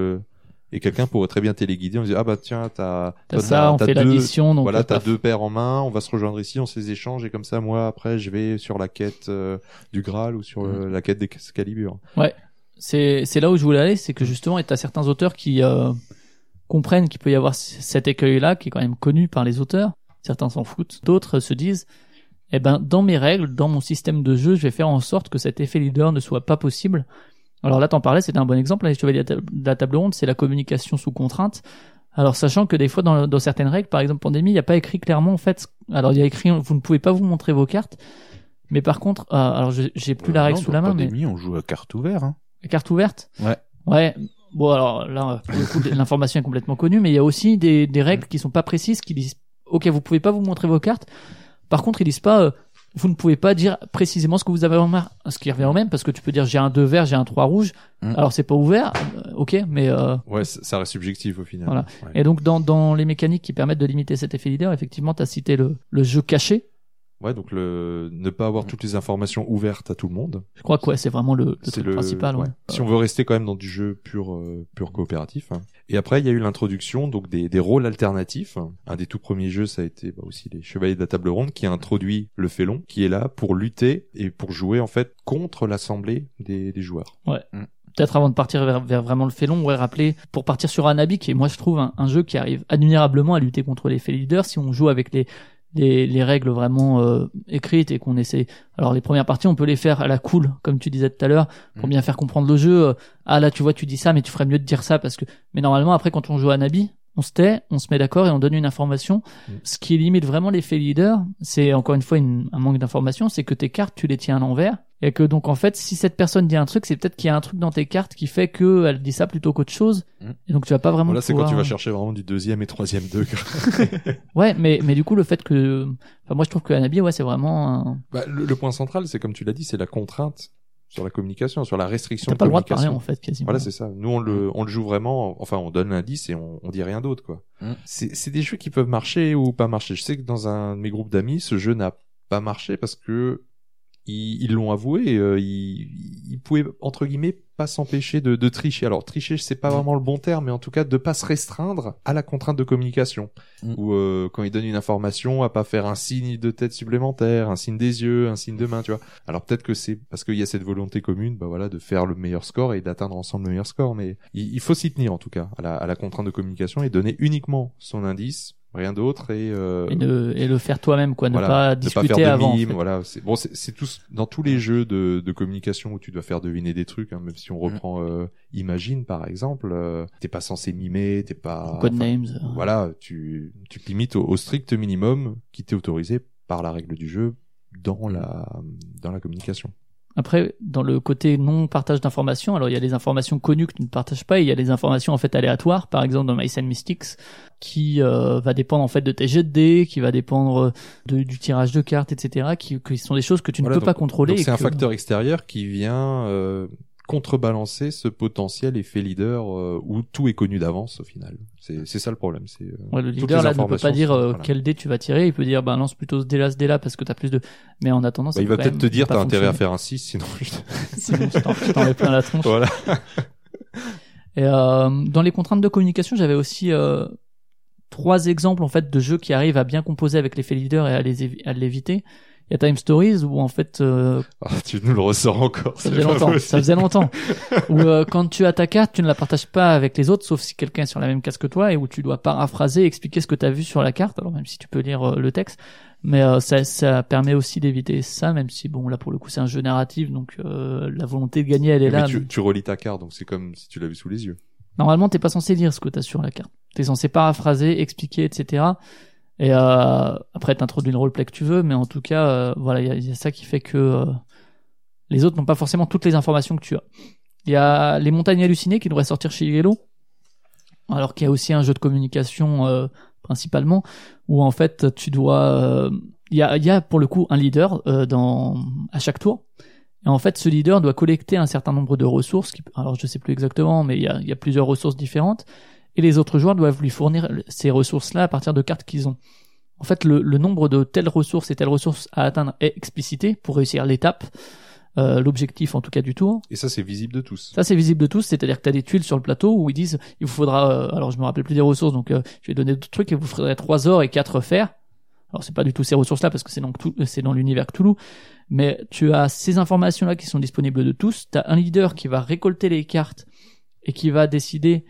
et quelqu'un pourrait très bien téléguider. On dit ah bah tiens t'as ça, on fait l'addition, donc voilà, t'as 2 paires en main, on va se rejoindre ici, on se les échange et comme ça moi après je vais sur la quête du Graal ou sur la quête d'Excalibur. Ouais, c'est là où je voulais aller, c'est que justement t'as certains auteurs qui comprennent qu'il peut y avoir cet écueil-là qui est quand même connu par les auteurs. Certains s'en foutent, d'autres se disent eh ben dans mes règles, dans mon système de jeu, je vais faire en sorte que cet effet leader ne soit pas possible. Alors là, t'en parlais, c'était un bon exemple. Les Chevaliers de la Table Ronde, c'est la communication sous contrainte. Alors, sachant que des fois, dans certaines règles, par exemple Pandémie, il n'y a pas écrit clairement, en fait. Alors, il y a écrit, vous ne pouvez pas vous montrer vos cartes. Mais par contre, alors, j'ai plus la règle sous la main, Pandémie, on joue à carte ouverte, hein. Carte ouverte? Ouais. Ouais. Bon, alors, là, pour le coup, l'information est complètement connue, mais il y a aussi des règles qui sont pas précises, qui disent, OK, vous pouvez pas vous montrer vos cartes. Par contre, ils disent pas, vous ne pouvez pas dire précisément ce que vous avez en main, ce qui revient au même, parce que tu peux dire j'ai un 2 vert, j'ai un 3 rouge. Alors c'est pas ouvert, ok, mais ouais, ça reste subjectif au final. Voilà. Ouais. Et donc dans les mécaniques qui permettent de limiter cet effet leader, effectivement, t'as cité le jeu caché. Ouais, donc ne pas avoir toutes les informations ouvertes à tout le monde. Je crois que ouais, c'est vraiment le truc principal. Ouais. Si on veut rester quand même dans du jeu pur coopératif. Hein. Et après, il y a eu l'introduction donc des rôles alternatifs. Un des tout premiers jeux, ça a été aussi les Chevaliers de la Table Ronde, qui a introduit le félon, qui est là pour lutter et pour jouer en fait contre l'assemblée des joueurs. Ouais. Peut-être avant de partir vers vraiment le félon, ouais, rappeler, pour partir sur Anabi, qui est, moi je trouve un jeu qui arrive admirablement à lutter contre l'effet leader, si on joue avec les règles vraiment écrites et qu'on essaie. Alors les premières parties, on peut les faire à la cool, comme tu disais tout à l'heure, pour bien faire comprendre le jeu. Ah là, tu vois, tu dis ça, mais tu ferais mieux de dire ça parce que. Mais normalement, après, quand on joue à Nabi, on se tait, on se met d'accord et on donne une information. Ce qui limite vraiment l'effet leader, c'est encore une fois un manque d'information, c'est que tes cartes, tu les tiens à l'envers. Et que donc en fait, si cette personne dit un truc, c'est peut-être qu'il y a un truc dans tes cartes qui fait que elle dit ça plutôt qu'autre chose. Et donc tu vas pas vraiment. Voilà, c'est quand tu vas chercher vraiment du 2e et 3e degré. Ouais, mais du coup le fait que, enfin moi je trouve que Anabi, ouais, c'est vraiment. Le point central, c'est comme tu l'as dit, c'est la contrainte sur la communication, sur la restriction de communication. T'as pas le droit de parler en fait quasiment. Voilà, c'est ça. Nous on le joue vraiment. Enfin, on donne l'indice et on dit rien d'autre quoi. C'est des jeux qui peuvent marcher ou pas marcher. Je sais que dans un de mes groupes d'amis, ce jeu n'a pas marché parce que ils l'ont avoué, ils pouvaient entre guillemets pas s'empêcher de tricher. Alors tricher, c'est pas vraiment le bon terme, mais en tout cas de pas se restreindre à la contrainte de communication. Ou quand ils donnent une information, à pas faire un signe de tête supplémentaire, un signe des yeux, un signe de main, tu vois. Alors peut-être que c'est parce qu'il y a cette volonté commune, bah voilà, de faire le meilleur score et d'atteindre ensemble le meilleur score. Mais il faut s'y tenir en tout cas à la contrainte de communication et donner uniquement son indice. Rien d'autre et le faire toi-même quoi, voilà, ne pas discuter faire de avant mime, en fait. Voilà, c'est tous dans tous les jeux de communication où tu dois faire deviner des trucs, hein, même si on reprend Imagine par exemple, t'es pas censé mimer, t'es pas Codenames. Voilà, tu te limites au strict minimum qui t'est autorisé par la règle du jeu dans la communication. Après, dans le côté non partage d'informations, alors il y a des informations connues que tu ne partages pas, et il y a des informations en fait aléatoires, par exemple dans Mice and Mystics, qui va dépendre en fait de tes jets de dés, qui va dépendre du tirage de cartes, etc., qui sont des choses que tu ne peux pas contrôler. Donc c'est un facteur extérieur qui vient contrebalancer ce potentiel effet leader où tout est connu d'avance au final. C'est ça le problème. Le leader là ne peut pas dire quel dé tu vas tirer, il peut dire lance plutôt ce dé là parce que t'as plus de. Mais en attendant, il va peut-être te dire t'as intérêt à faire un 6 sinon je t'en mets plein la tronche. Voilà. Et dans les contraintes de communication, j'avais aussi 3 exemples en fait de jeux qui arrivent à bien composer avec l'effet leader et à l'éviter. Il y a Time Stories où en fait tu nous le ressors encore. Ça faisait longtemps. Où quand tu as ta carte, tu ne la partages pas avec les autres, sauf si quelqu'un est sur la même case que toi, et où tu dois paraphraser, expliquer ce que tu as vu sur la carte. Alors même si tu peux lire le texte, mais ça permet aussi d'éviter ça, même si bon là pour le coup c'est un jeu narratif, donc la volonté de gagner elle est là. Mais tu relis ta carte, donc c'est comme si tu l'avais sous les yeux. Normalement t'es pas censé lire ce que t'as sur la carte. T'es censé paraphraser, expliquer, etc. Et après, t'introduis le roleplay que tu veux, mais en tout cas, voilà, il y a ça qui fait que les autres n'ont pas forcément toutes les informations que tu as. Il y a les Montagnes Hallucinées qui devraient sortir chez Yellow, alors qu'il y a aussi un jeu de communication principalement, où en fait tu dois... Il y a pour le coup un leader à chaque tour. Et en fait, ce leader doit collecter un certain nombre de ressources. Alors, je sais plus exactement, mais il y a plusieurs ressources différentes. Et les autres joueurs doivent lui fournir ces ressources-là à partir de cartes qu'ils ont. En fait, le nombre de telles ressources et telles ressources à atteindre est explicité pour réussir l'étape, l'objectif en tout cas du tour. Et ça, c'est visible de tous. Ça, c'est visible de tous, c'est-à-dire que tu as des tuiles sur le plateau où ils disent il vous faudra... alors, je me rappelle plus des ressources, donc je vais donner d'autres trucs. Il vous faudrait 3 ors et 4 fers. Alors, c'est pas du tout ces ressources-là parce que c'est dans l'univers Cthulhu. Mais tu as ces informations-là qui sont disponibles de tous. Tu as un leader qui va récolter les cartes et qui va décider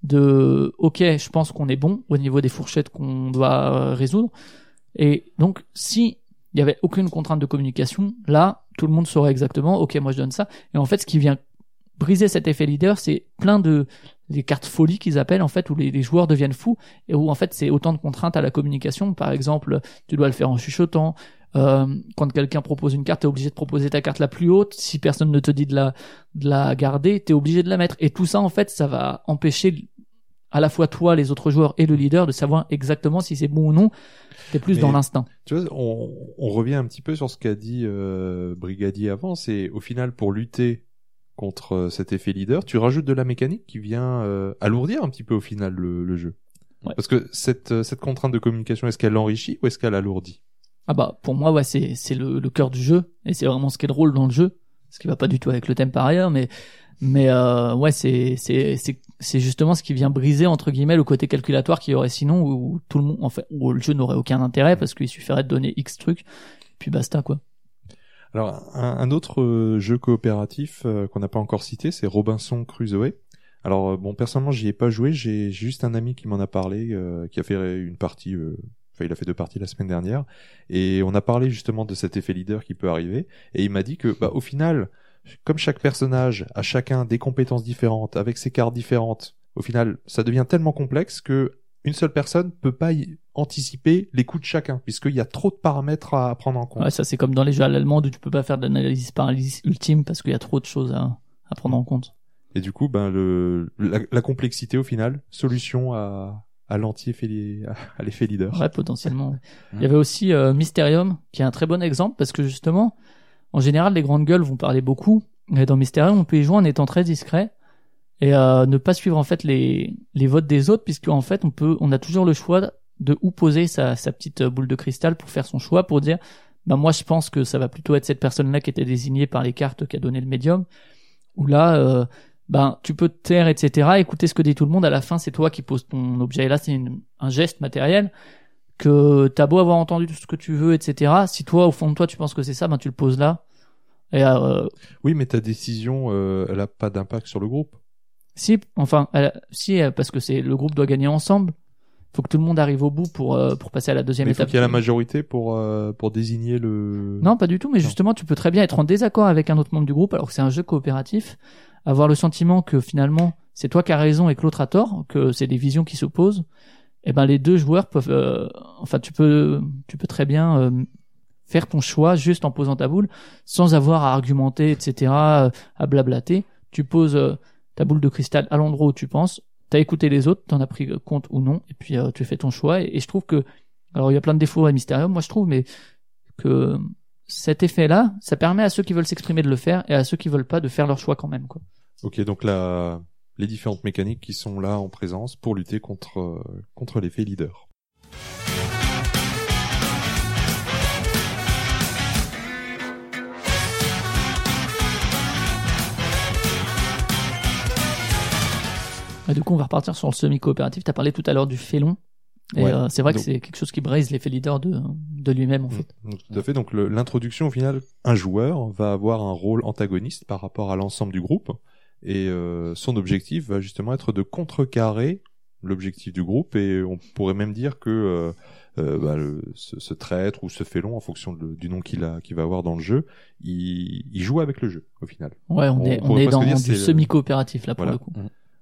de ok, je pense qu'on est bon au niveau des fourchettes qu'on doit résoudre. Et donc, si il y avait aucune contrainte de communication, là, tout le monde saurait exactement ok, moi je donne ça. Et en fait, ce qui vient briser cet effet leader, c'est plein de les cartes folies qu'ils appellent en fait, où les joueurs deviennent fous et où en fait c'est autant de contraintes à la communication. Par exemple, tu dois le faire en chuchotant. Quand quelqu'un propose une carte, t'es obligé de proposer ta carte la plus haute. Si personne ne te dit de la garder, t'es obligé de la mettre. Et tout ça, en fait, ça va empêcher à la fois toi, les autres joueurs et le leader de savoir exactement si c'est bon ou non. T'es plus dans l'instinct. Tu vois, on revient un petit peu sur ce qu'a dit Brigadier avant. C'est au final pour lutter contre cet effet leader, tu rajoutes de la mécanique qui vient alourdir un petit peu au final le jeu. Ouais. Parce que cette contrainte de communication, est-ce qu'elle l'enrichit ou est-ce qu'elle alourdit? Ah bah pour moi ouais c'est le cœur du jeu et c'est vraiment ce qui est drôle dans le jeu, ce qui va pas du tout avec le thème par ailleurs, mais ouais c'est justement ce qui vient briser entre guillemets le côté calculatoire qu'il y aurait sinon où tout le monde en fait où le jeu n'aurait aucun intérêt parce qu'il suffirait de donner X trucs puis basta quoi. Alors un autre jeu coopératif qu'on n'a pas encore cité, c'est Robinson Crusoe. Alors bon, personnellement j'y ai pas joué, j'ai juste un ami qui m'en a parlé, qui a fait une partie. Il a fait 2 parties la semaine dernière et on a parlé justement de cet effet leader qui peut arriver et il m'a dit que au final, comme chaque personnage a chacun des compétences différentes avec ses cartes différentes, au final ça devient tellement complexe que une seule personne peut pas anticiper les coups de chacun puisqu'il y a trop de paramètres à prendre en compte. Ouais, ça c'est comme dans les jeux à l'allemande où tu peux pas faire d'analyse paralysis ultime parce qu'il y a trop de choses à prendre en compte. Et du coup la complexité au final, solution à l'effet leader. Ouais, potentiellement. Il y avait aussi Mysterium, qui est un très bon exemple, parce que justement, en général, les grandes gueules vont parler beaucoup, et dans Mysterium, on peut y jouer en étant très discret, et ne pas suivre en fait les votes des autres, puisque en fait, on a toujours le choix de où poser sa petite boule de cristal pour faire son choix, pour dire, moi je pense que ça va plutôt être cette personne-là qui était désignée par les cartes qu'a donné le médium, ou là, tu peux te taire, etc., écouter ce que dit tout le monde, à la fin, c'est toi qui poses ton objet. Et là, c'est un geste matériel que t'as beau avoir entendu tout ce que tu veux, etc. Si toi, au fond de toi, tu penses que c'est ça, tu le poses là. Et oui, mais ta décision, elle a pas d'impact sur le groupe. Si, parce que le groupe doit gagner ensemble. Faut que tout le monde arrive au bout pour passer à la deuxième étape. Il faut qu'il y ait la majorité pour désigner le... Non, pas du tout, mais justement, tu peux très bien être en désaccord avec un autre membre du groupe, alors que c'est un jeu coopératif, avoir le sentiment que finalement, c'est toi qui as raison et que l'autre a tort, que c'est des visions qui s'opposent, et les deux joueurs peuvent, tu peux très bien faire ton choix juste en posant ta boule, sans avoir à argumenter, etc., à blablater. Tu poses ta boule de cristal à l'endroit où tu penses, t'as écouté les autres, t'en as pris compte ou non, et puis tu fais ton choix. Et je trouve que, alors il y a plein de défauts à Mysterium, moi je trouve, mais que cet effet-là, ça permet à ceux qui veulent s'exprimer de le faire, et à ceux qui veulent pas de faire leur choix quand même, quoi. Ok, donc les différentes mécaniques qui sont là en présence pour lutter contre l'effet leader. Et du coup, on va repartir sur le semi-coopératif. T'as parlé tout à l'heure du félon. Et ouais. C'est vrai que c'est quelque chose qui brise l'effet leader de lui-même, en fait. Tout à fait. Donc, l'introduction, au final, un joueur va avoir un rôle antagoniste par rapport à l'ensemble du groupe. Et son objectif va justement être de contrecarrer l'objectif du groupe. Et on pourrait même dire que ce traître ou ce félon, en fonction du nom qu'il va avoir dans le jeu, il joue avec le jeu, au final. Ouais, on est dans du semi-coopératif, là, pour le coup.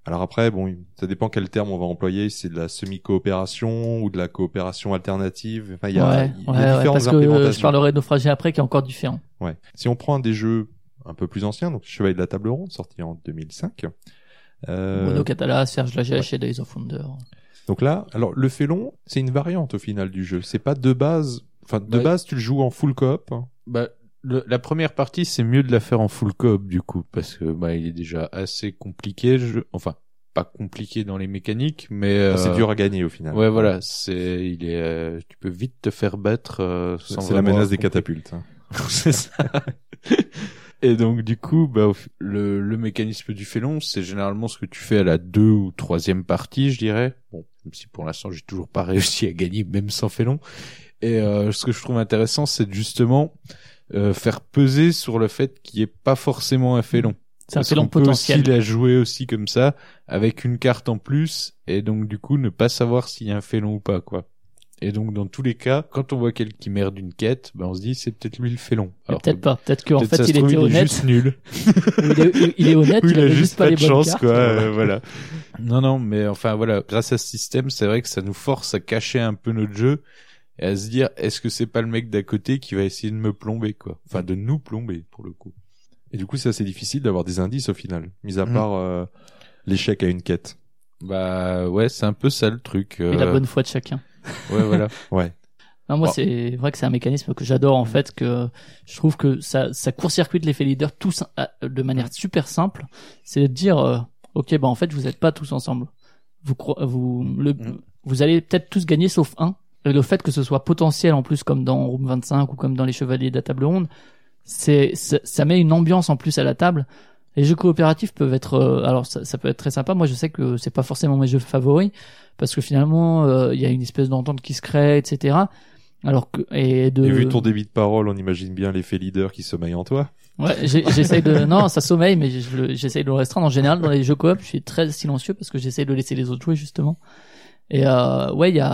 Alors après, bon, ça dépend quel terme on va employer. C'est de la semi-coopération ou de la coopération alternative. Enfin, il y a différentes parce implémentations. que je parlerai de Naufragé après, qui est encore différent. Ouais. Si on prend un des jeux un peu plus anciens, donc Chevalier de la Table Ronde, sorti en 2005. Mono Catala, Serge Lagèche et Days of Wonder. Donc là, alors le félon, c'est une variante au final du jeu. C'est pas de base. Enfin, de base, tu le joues en full coop. Bah, la première partie, c'est mieux de la faire en full coop du coup, parce que bah il est déjà assez compliqué. Enfin, pas compliqué dans les mécaniques, mais c'est dur à gagner au final. Ouais, voilà, tu peux vite te faire battre. C'est la menace des catapultes. Hein. C'est ça. Et donc du coup, bah le mécanisme du félon, c'est généralement ce que tu fais à la 2 ou 3e partie, je dirais. Bon, même si pour l'instant j'ai toujours pas réussi à gagner même sans félon. Et ce que je trouve intéressant, c'est justement faire peser sur le fait qu'il n'y ait pas forcément un félon. C'est un félon potentiel. On peut aussi la jouer aussi comme ça, avec une carte en plus, et donc du coup ne pas savoir s'il y a un félon ou pas, quoi. Et donc dans tous les cas, quand on voit quelqu'un qui merde une quête, ben on se dit c'est peut-être lui le félon. Alors peut-être pas, peut-être qu'en fait il était il est honnête. Juste nul. il est honnête, il a juste pas les bonnes chance, cartes. quoi. Voilà. Non, mais enfin voilà, grâce à ce système, c'est vrai que ça nous force à cacher un peu notre jeu et à se dire est-ce que c'est pas le mec d'à côté qui va essayer de me plomber, quoi. Enfin de nous plomber pour le coup. Et du coup, c'est assez difficile d'avoir des indices au final, mis à part l'échec à une quête. Bah ouais, c'est un peu ça le truc. Et la bonne foi de chacun. Ouais, voilà. Ouais. Non, moi, c'est vrai que c'est un mécanisme que j'adore, en fait, que je trouve que ça court-circuite l'effet leader tous de manière super simple. C'est de dire, ok, bah, en fait, vous êtes pas tous ensemble. Vous allez peut-être tous gagner sauf un. Et le fait que ce soit potentiel, en plus, comme dans Room 25 ou comme dans les Chevaliers de la Table Ronde, ça met une ambiance en plus à la table. Les jeux coopératifs peuvent être, alors ça peut être très sympa. Moi, je sais que c'est pas forcément mes jeux favoris parce que finalement, il y a une espèce d'entente qui se crée, etc. Alors que et vu ton débit de parole, on imagine bien l'effet leader qui sommeille en toi. Ouais, j'essaye de non, ça sommeille, mais j'essaye de le restreindre. En général, dans les jeux coop, je suis très silencieux parce que j'essaye de laisser les autres jouer justement. Et ouais, il y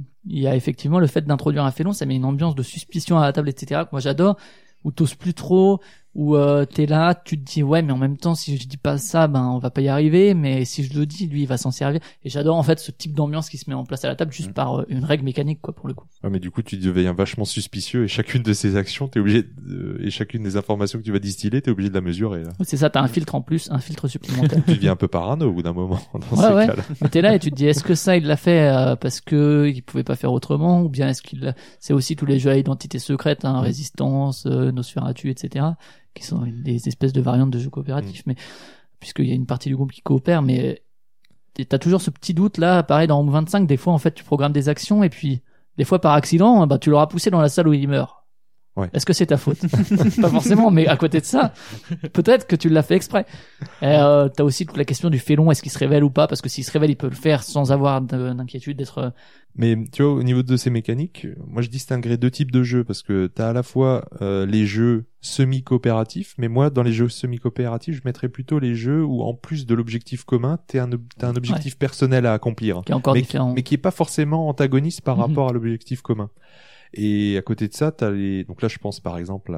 a effectivement le fait d'introduire un félon, ça met une ambiance de suspicion à la table, etc. que moi j'adore. Où t'oses plus trop, où t'es là, tu te dis ouais mais en même temps si je dis pas ça ben on va pas y arriver, mais si je le dis lui il va s'en servir. Et j'adore en fait ce type d'ambiance qui se met en place à la table juste par une règle mécanique quoi pour le coup. Ouais, mais du coup tu deviens vachement suspicieux et chacune de ces actions t'es obligé et chacune des informations que tu vas distiller t'es obligé de la mesurer là. C'est ça, t'as un filtre en plus, un filtre supplémentaire. Tu deviens un peu parano au bout d'un moment dans ces cas-là. Mais t'es là et tu te dis est-ce que ça il l'a fait parce que il pouvait pas faire autrement, ou bien est-ce qu'il c'est aussi tous les jeux à identité secrète, hein, Résistance, Nosferatu, etc. qui sont des espèces de variantes de jeux coopératifs, mais puisqu'il y a une partie du groupe qui coopère, mais t'as toujours ce petit doute là, pareil dans Home 25, des fois en fait tu programmes des actions et puis des fois par accident, bah tu l'auras poussé dans la salle où il meurt. Ouais. Est-ce que c'est ta faute? Pas forcément, mais à côté de ça, peut-être que tu l'as fait exprès. T'as aussi toute la question du félon, est-ce qu'il se révèle ou pas? Parce que s'il se révèle, il peut le faire sans avoir d'inquiétude d'être... Mais tu vois, au niveau de ces mécaniques, moi je distinguerais deux types de jeux, parce que t'as à la fois les jeux semi-coopératifs, mais moi dans les jeux semi-coopératifs, je mettrais plutôt les jeux où en plus de l'objectif commun, t'as un objectif personnel à accomplir. Qui est encore différent. Mais qui est pas forcément antagoniste par rapport à l'objectif commun. Et à côté de ça, donc là je pense par exemple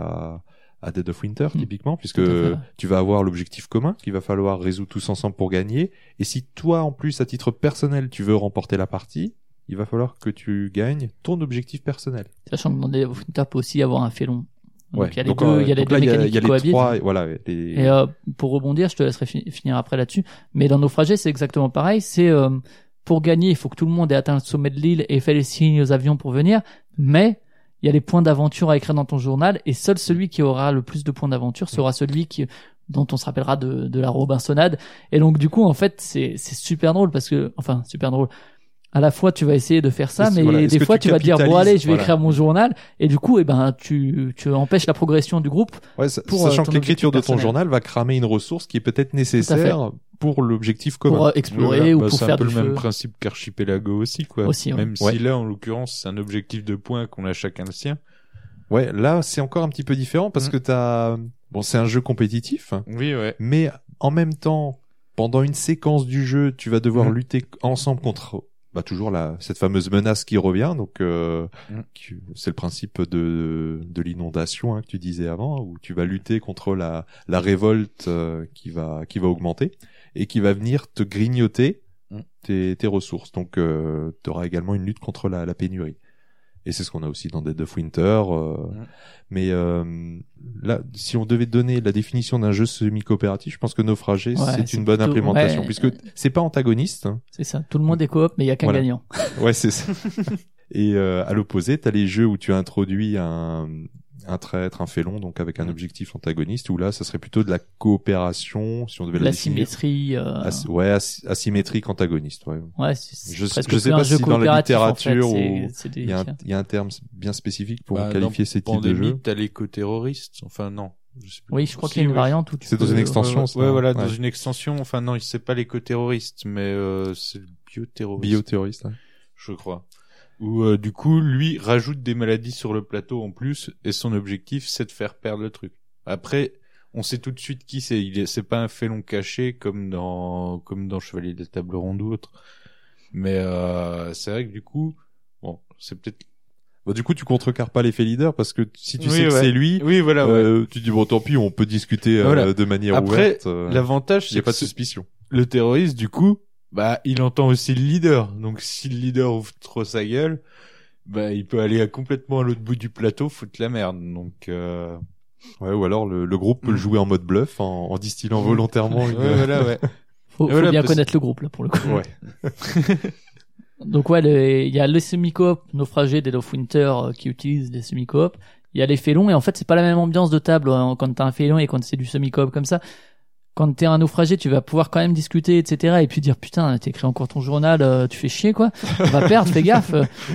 à Dead of Winter typiquement, puisque tu vas avoir l'objectif commun qu'il va falloir résoudre tous ensemble pour gagner. Et si toi en plus à titre personnel tu veux remporter la partie, il va falloir que tu gagnes ton objectif personnel. Sachant que dans Dead of Winter peut aussi avoir un félon. Donc il y a les donc, deux, il y a les deux mécaniques qui cohabitent. Voilà. Et pour rebondir, je te laisserai finir après là-dessus. Mais dans Naufragé, c'est exactement pareil. C'est pour gagner, il faut que tout le monde ait atteint le sommet de l'île et fait les signes aux avions pour venir. Mais il y a les points d'aventure à écrire dans ton journal, et seul celui qui aura le plus de points d'aventure sera celui dont on se rappellera de la Robinsonade. Et donc du coup, en fait, c'est super drôle parce que, enfin, super drôle. À la fois, tu vas essayer de faire ça, mais des fois, tu vas te dire bon allez, je vais écrire mon journal, et du coup, tu empêches la progression du groupe. Ouais, sachant que l'écriture de ton journal va cramer une ressource qui est peut-être nécessaire pour l'objectif commun. Pour explorer ou pour faire du feu. C'est un peu le même principe qu'Archipelago aussi, quoi. Aussi, même si là, en l'occurrence, c'est un objectif de points qu'on a chacun le sien. Ouais, là, c'est encore un petit peu différent parce que c'est un jeu compétitif. Oui, ouais. Mais en même temps, pendant une séquence du jeu, tu vas devoir lutter ensemble contre toujours cette fameuse menace qui revient, donc c'est le principe de l'inondation que tu disais avant, où tu vas lutter contre la révolte qui va augmenter. et qui va venir te grignoter tes ressources. Donc, tu auras également une lutte contre la pénurie. Et c'est ce qu'on a aussi dans Dead of Winter. Mais là, si on devait donner la définition d'un jeu semi-coopératif, je pense que Naufragé, c'est une bonne implémentation, puisque c'est pas antagoniste. Hein. C'est ça. Tout le monde est coop, mais il y a qu'un gagnant. Ouais, c'est ça. Et à l'opposé, t'as les jeux où tu introduis un traître, un félon, donc avec un objectif antagoniste, où là, ça serait plutôt de la coopération, si on devait la définir. L'asymétrie. Asymétrique antagoniste, ouais. Ouais, je sais pas si dans la littérature il y a un terme bien spécifique pour qualifier ces types de jeux. Pandémie, t'as l'éco-terroriste. Enfin, non. Je sais plus. Oui, je crois qu'il y a une variante où c'est dans une extension, ça. Ouais, voilà, dans une extension. Enfin, non, c'est pas l'éco-terroriste, mais c'est le bioterroriste. Bioterroriste, ouais. Je crois. Où du coup, lui rajoute des maladies sur le plateau en plus, et son objectif, c'est de faire perdre le truc. Après, on sait tout de suite qui c'est. C'est pas un félon caché comme dans Chevalier de la Table Ronde ou autre. Mais c'est vrai que du coup, bon, c'est peut-être. Bah, du coup, tu contrecarres pas l'effet leader parce que si tu sais que c'est lui, tu dis bon, tant pis, on peut discuter de manière ouverte. Après, l'avantage, c'est qu'il y a pas de suspicion. Le terroriste, du coup. Bah, il entend aussi le leader. Donc, si le leader ouvre trop sa gueule, bah, il peut aller complètement à l'autre bout du plateau, foutre la merde. Donc, ouais, ou alors le groupe peut le jouer en mode bluff, en distillant volontairement. Faut bien connaître le groupe, là, pour le coup. Ouais. Donc, ouais, il y a les semi-coop naufragés Dead of Winter qui utilisent les semi-coop. Il y a les félons, et en fait, c'est pas la même ambiance de table quand t'as un félon et quand c'est du semi-coop comme ça. Quand t'es un naufragé, tu vas pouvoir quand même discuter, etc. Et puis dire, putain, t'écris encore ton journal, tu fais chier, quoi. On va perdre, fais gaffe.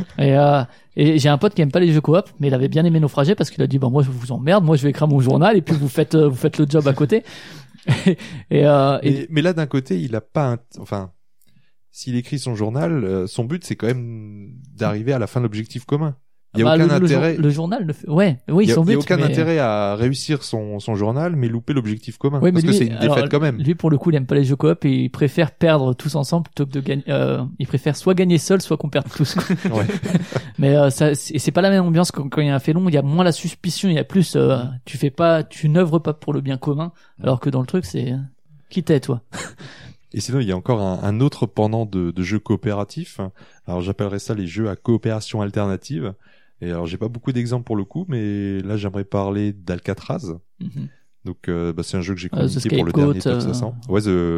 Et j'ai un pote qui aime pas les jeux coop, mais il avait bien aimé Naufragé parce qu'il a dit, bon, moi, je vous emmerde, moi, je vais écrire mon journal et puis vous faites le job à côté. Mais là, d'un côté, il a pas s'il écrit son journal, son but, c'est quand même d'arriver à la fin de l'objectif commun. Il y a aucun intérêt. Le journal ne fait... oui, son but. Il y a aucun intérêt à réussir son journal, mais louper l'objectif commun. Oui, parce que c'est une défaite quand même. Lui, pour le coup, il aime pas les jeux coop et il préfère perdre tous ensemble plutôt que de gagner. Il préfère soit gagner seul, soit qu'on perde tous. Ouais. Mais c'est pas la même ambiance quand il y a un félon. Il y a moins la suspicion. Il y a plus. Tu n'œuvres pas pour le bien commun, alors que dans le truc, c'est qui t'es, toi. Et sinon, il y a encore un autre pendant de jeux coopératifs. Alors, j'appellerais ça les jeux à coopération alternative. Et alors, j'ai pas beaucoup d'exemples pour le coup, mais là, j'aimerais parler d'Alcatraz. Mm-hmm. Donc, c'est un jeu que j'ai communiqué pour le dernier Top 500. Ouais,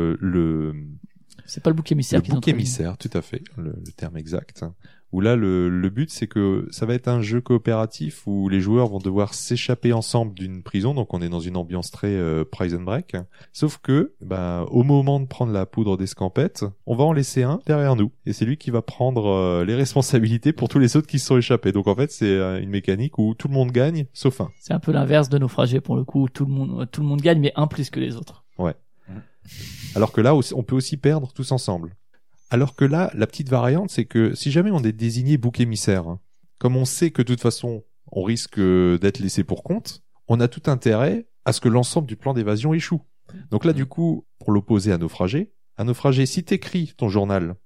c'est pas le bouc émissaire. Le bouc émissaire, tout à fait, le terme exact. Où là, le but, c'est que ça va être un jeu coopératif où les joueurs vont devoir s'échapper ensemble d'une prison. Donc, on est dans une ambiance très Prison Break. Sauf que, au moment de prendre la poudre d'escampette, on va en laisser un derrière nous. Et c'est lui qui va prendre les responsabilités pour tous les autres qui se sont échappés. Donc, en fait, c'est une mécanique où tout le monde gagne, sauf un. C'est un peu l'inverse de Naufragé pour le coup. Tout le monde gagne, mais un plus que les autres. Ouais. Alors que là, on peut aussi perdre tous ensemble. Alors que là, la petite variante, c'est que si jamais on est désigné bouc émissaire, comme on sait que de toute façon, on risque d'être laissé pour compte, on a tout intérêt à ce que l'ensemble du plan d'évasion échoue. Donc là, du coup, pour l'opposer à Naufragé, si t'écris ton journal,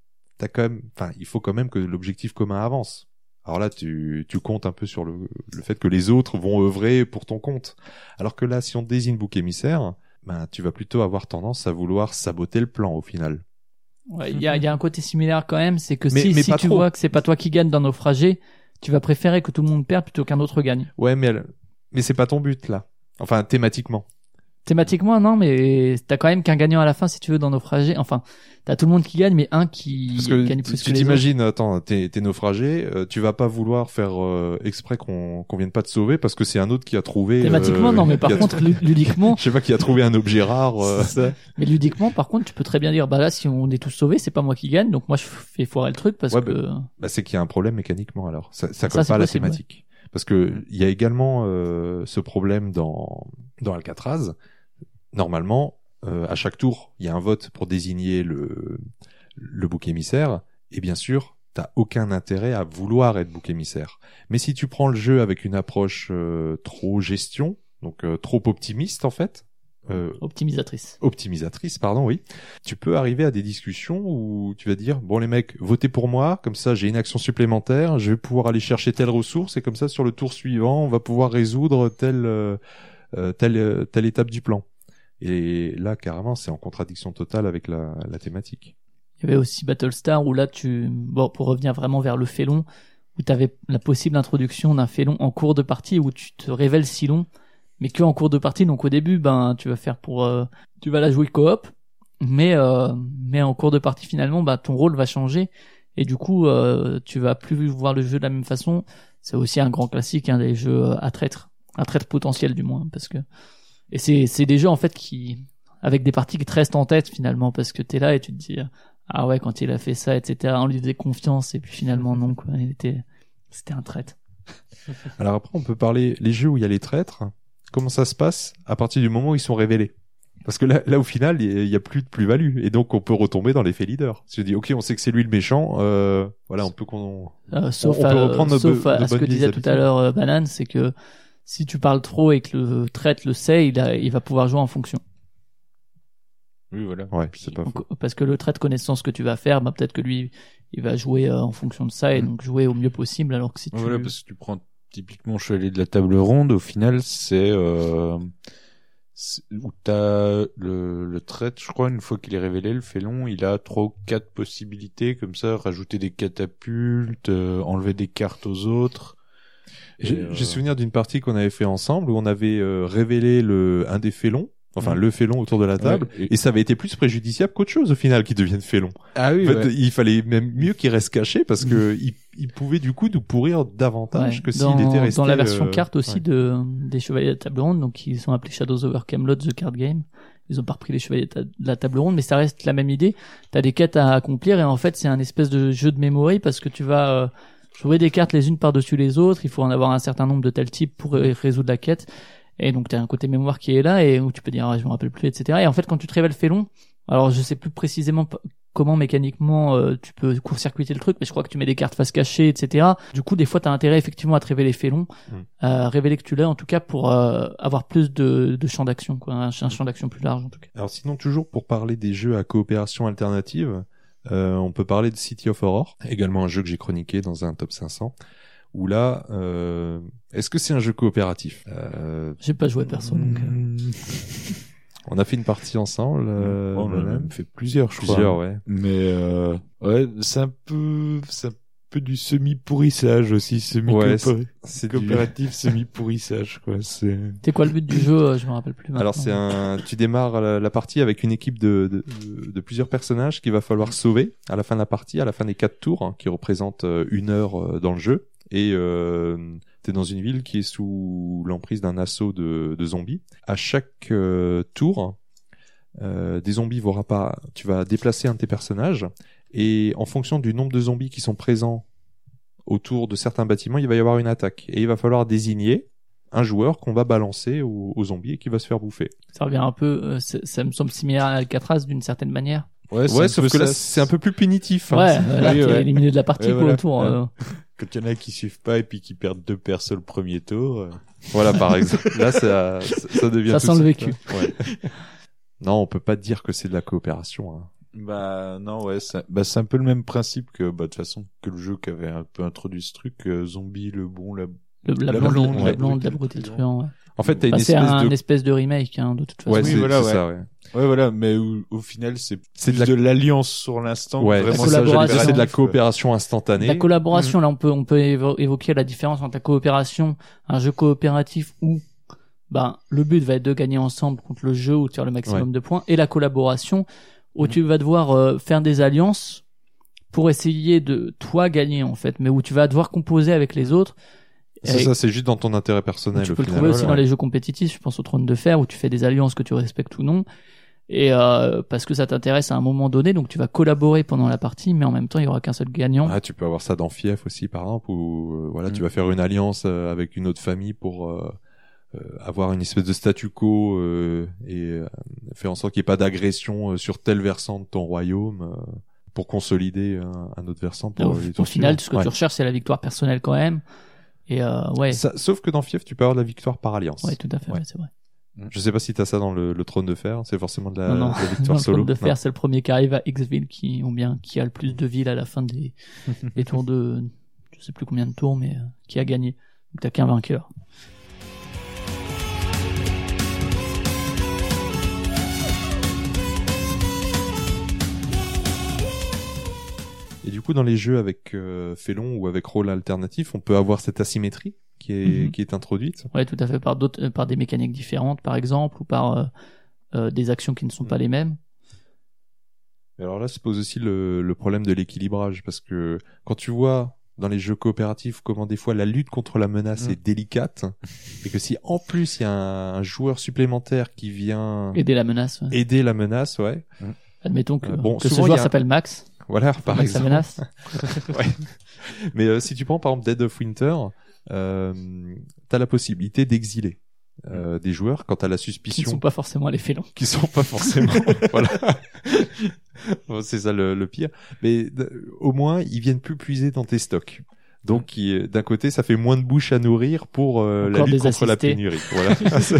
il faut quand même que l'objectif commun avance. Alors là, tu comptes un peu sur le fait que les autres vont œuvrer pour ton compte. Alors que là, si on désigne bouc émissaire, tu vas plutôt avoir tendance à vouloir saboter le plan au final. Ouais, il y a un côté similaire quand même, c'est que si tu vois que c'est pas toi qui gagne dans Naufragé, tu vas préférer que tout le monde perde plutôt qu'un autre gagne. Ouais, mais c'est pas ton but là. Enfin, thématiquement. Thématiquement, non, mais t'as quand même qu'un gagnant à la fin si tu veux dans Naufragé. Enfin, t'as tout le monde qui gagne, mais un qui gagne plus que les autres. Tu t'imagines, attends, t'es naufragé, tu vas pas vouloir faire exprès qu'on vienne pas te sauver parce que c'est un autre qui a trouvé. Thématiquement, non, mais par contre, ludiquement. Je sais pas, qui a trouvé un objet rare. Mais ludiquement, par contre, tu peux très bien dire, là, si on est tous sauvés, c'est pas moi qui gagne, donc moi je fais foirer le truc parce que. C'est qu'il y a un problème mécaniquement alors. Ça colle pas à la thématique. Ouais. Parce que il y a également ce problème dans Alcatraz. Normalement, à chaque tour, il y a un vote pour désigner le bouc émissaire, et bien sûr, t'as aucun intérêt à vouloir être bouc émissaire. Mais si tu prends le jeu avec une approche trop gestion, donc trop optimiste en fait, optimisatrice, pardon, oui, tu peux arriver à des discussions où tu vas dire, bon les mecs, votez pour moi, comme ça j'ai une action supplémentaire, je vais pouvoir aller chercher telle ressource, et comme ça sur le tour suivant, on va pouvoir résoudre telle étape du plan. Et là, carrément, c'est en contradiction totale avec la thématique. Il y avait aussi Battlestar où là pour revenir vraiment vers le félon, où tu avais la possible introduction d'un félon en cours de partie où tu te révèles si long, mais que en cours de partie. Donc au début, tu vas faire tu vas la jouer coop, mais en cours de partie finalement, ton rôle va changer et du coup, tu vas plus voir le jeu de la même façon. C'est aussi un grand classique, des jeux à traître potentiel du moins, parce que et c'est des jeux en fait qui avec des parties qui te restent en tête finalement, parce que t'es là et tu te dis ah ouais, quand il a fait ça, etc. On lui faisait confiance et puis finalement non, quoi. C'était un traître. Alors après, on peut parler les jeux où il y a les traîtres. Comment ça se passe à partir du moment où ils sont révélés? Parce que là, au final, il y a plus de plus-value et donc on peut retomber dans l'effet leader. Je dis ok, on sait que c'est lui le méchant. Voilà, on peut sauf on peut reprendre à ce que disait tout à l'heure Banane, c'est que si tu parles trop et que le traître le sait, il va pouvoir jouer en fonction. Oui, voilà. Ouais, c'est pas faux. Parce que le traître connaissant ce que tu vas faire, peut-être que lui, il va jouer en fonction de ça et donc jouer au mieux possible, alors que si tu... Voilà, parce que tu prends typiquement Chevalier de la Table Ronde, au final, c'est où t'as le traître, je crois, une fois qu'il est révélé, le félon, il a 3 ou 4 possibilités, comme ça, rajouter des catapultes, enlever des cartes aux autres. J'ai souvenir d'une partie qu'on avait fait ensemble où on avait révélé un des félons. Enfin, le félon autour de la table. Ouais, et ça avait été plus préjudiciable qu'autre chose, au final, qu'il devienne félon. Ah oui, en fait, il fallait même mieux qu'il reste caché parce que il pouvait, du coup, nous pourrir davantage que s'il était resté... Dans la version carte aussi des Chevaliers de la Table Ronde, donc ils sont appelés Shadows over Camelot, The Card Game. Ils ont pas repris les Chevaliers de la Table Ronde, mais ça reste la même idée. T'as des quêtes à accomplir et en fait, c'est un espèce de jeu de mémoire parce que tu vas jouer des cartes les unes par-dessus les autres. Il faut en avoir un certain nombre de tel type pour résoudre la quête. Et donc t'as un côté mémoire qui est là et où tu peux dire je me rappelle plus, etc. Et en fait quand tu te révèles félon, alors je sais plus précisément comment mécaniquement tu peux court-circuiter le truc, mais je crois que tu mets des cartes face cachée, etc. Du coup des fois t'as intérêt effectivement à te révéler félon, révéler que tu l'as en tout cas pour avoir plus de champ d'action, quoi, un champ d'action plus large en tout cas. Alors sinon toujours pour parler des jeux à coopération alternative, on peut parler de City of Horror, également un jeu que j'ai chroniqué dans un top 500. Où là, est-ce que c'est un jeu coopératif? J'ai pas joué perso, donc. On a fait une partie ensemble. On en a même fait plusieurs, je crois. Plusieurs, ouais. Mais ouais, c'est un peu du semi-pourrissage aussi, coopératif, semi-pourrissage, quoi. C'est quoi le but du jeu? Je me rappelle plus maintenant. Alors tu démarres la partie avec une équipe de plusieurs personnages qu'il va falloir sauver à la fin de la partie, à la fin des 4 tours, hein, qui représentent 1 heure dans le jeu. Et t'es dans une ville qui est sous l'emprise d'un assaut de zombies. À chaque tour, des zombies vont pas. Tu vas déplacer un de tes personnages et en fonction du nombre de zombies qui sont présents autour de certains bâtiments, il va y avoir une attaque et il va falloir désigner un joueur qu'on va balancer aux zombies et qui va se faire bouffer. Ça revient un peu. Ça me semble similaire à Alcatraz d'une certaine manière. Ouais, sauf que là c'est un peu plus punitif. Ouais, hein. Là t'es éliminé de la partie quoi, autour. Quand il y en a qui suivent pas et puis qui perdent 2 persos le premier tour. Voilà, par exemple. Là, ça devient ça tout sent le vécu. Ouais. Non, on peut pas dire que c'est de la coopération. Hein. Non, ouais, c'est un peu le même principe que, de toute façon, que le jeu qui avait un peu introduit ce truc, Zombie, le bon, la blonde, la brute et le truand, ouais. En fait, t'as une espèce de remake, hein, de toute façon. Ouais, c'est ça, ouais. Ouais, voilà, mais au final, c'est de l'alliance sur l'instant. Ouais, vraiment c'est de la coopération instantanée. La collaboration, là, on peut évoquer la différence entre la coopération, un jeu coopératif où, le but va être de gagner ensemble contre le jeu ou de faire le maximum de points, et la collaboration où tu vas devoir faire des alliances pour essayer de toi gagner, en fait, mais où tu vas devoir composer avec les autres. C'est ça, c'est juste dans ton intérêt personnel. Tu peux le trouver aussi dans les jeux compétitifs, je pense au Trône de Fer, où tu fais des alliances que tu respectes ou non, et parce que ça t'intéresse à un moment donné, donc tu vas collaborer pendant la partie, mais en même temps il y aura qu'un seul gagnant. Ah, tu peux avoir ça dans Fief aussi, par exemple, où tu vas faire une alliance avec une autre famille pour avoir une espèce de statu quo et faire en sorte qu'il n'y ait pas d'agression sur tel versant de ton royaume. Pour consolider un autre versant. Au final, ce que tu recherches, c'est la victoire personnelle quand même. Et ouais. Sauf que dans Fief, tu peux avoir de la victoire par alliance. Ouais, tout à fait, ouais, c'est vrai. Je sais pas si t'as ça dans le Trône de Fer, c'est forcément de la victoire dans solo. Le Trône de Fer, c'est le premier qui arrive à X-Ville qui a le plus de villes à la fin des tours de, je sais plus combien de tours, mais qui a gagné. Donc t'as qu'un vainqueur. coup dans les jeux avec Félon ou avec rôle alternatif, on peut avoir cette asymétrie qui est introduite. Ouais, tout à fait, par des mécaniques différentes, par exemple, ou par des actions qui ne sont pas les mêmes. Et alors là se pose aussi le problème de l'équilibrage, parce que quand tu vois dans les jeux coopératifs comment des fois la lutte contre la menace est délicate, et que si en plus il y a un joueur supplémentaire qui vient aider la menace, ouais. Admettons que, que ce souvent, joueur s'appelle Max. Voilà, par Max exemple. la menace. Ouais. Mais si tu prends par exemple Dead of Winter, t'as la possibilité d'exiler des joueurs quand t'as la suspicion. Qui ne sont pas forcément les félons. Qui sont pas forcément. Voilà. Bon, c'est ça le pire. Mais au moins, ils viennent plus puiser dans tes stocks. Donc, d'un côté, ça fait moins de bouche à nourrir pour la lutte contre la pénurie. Voilà.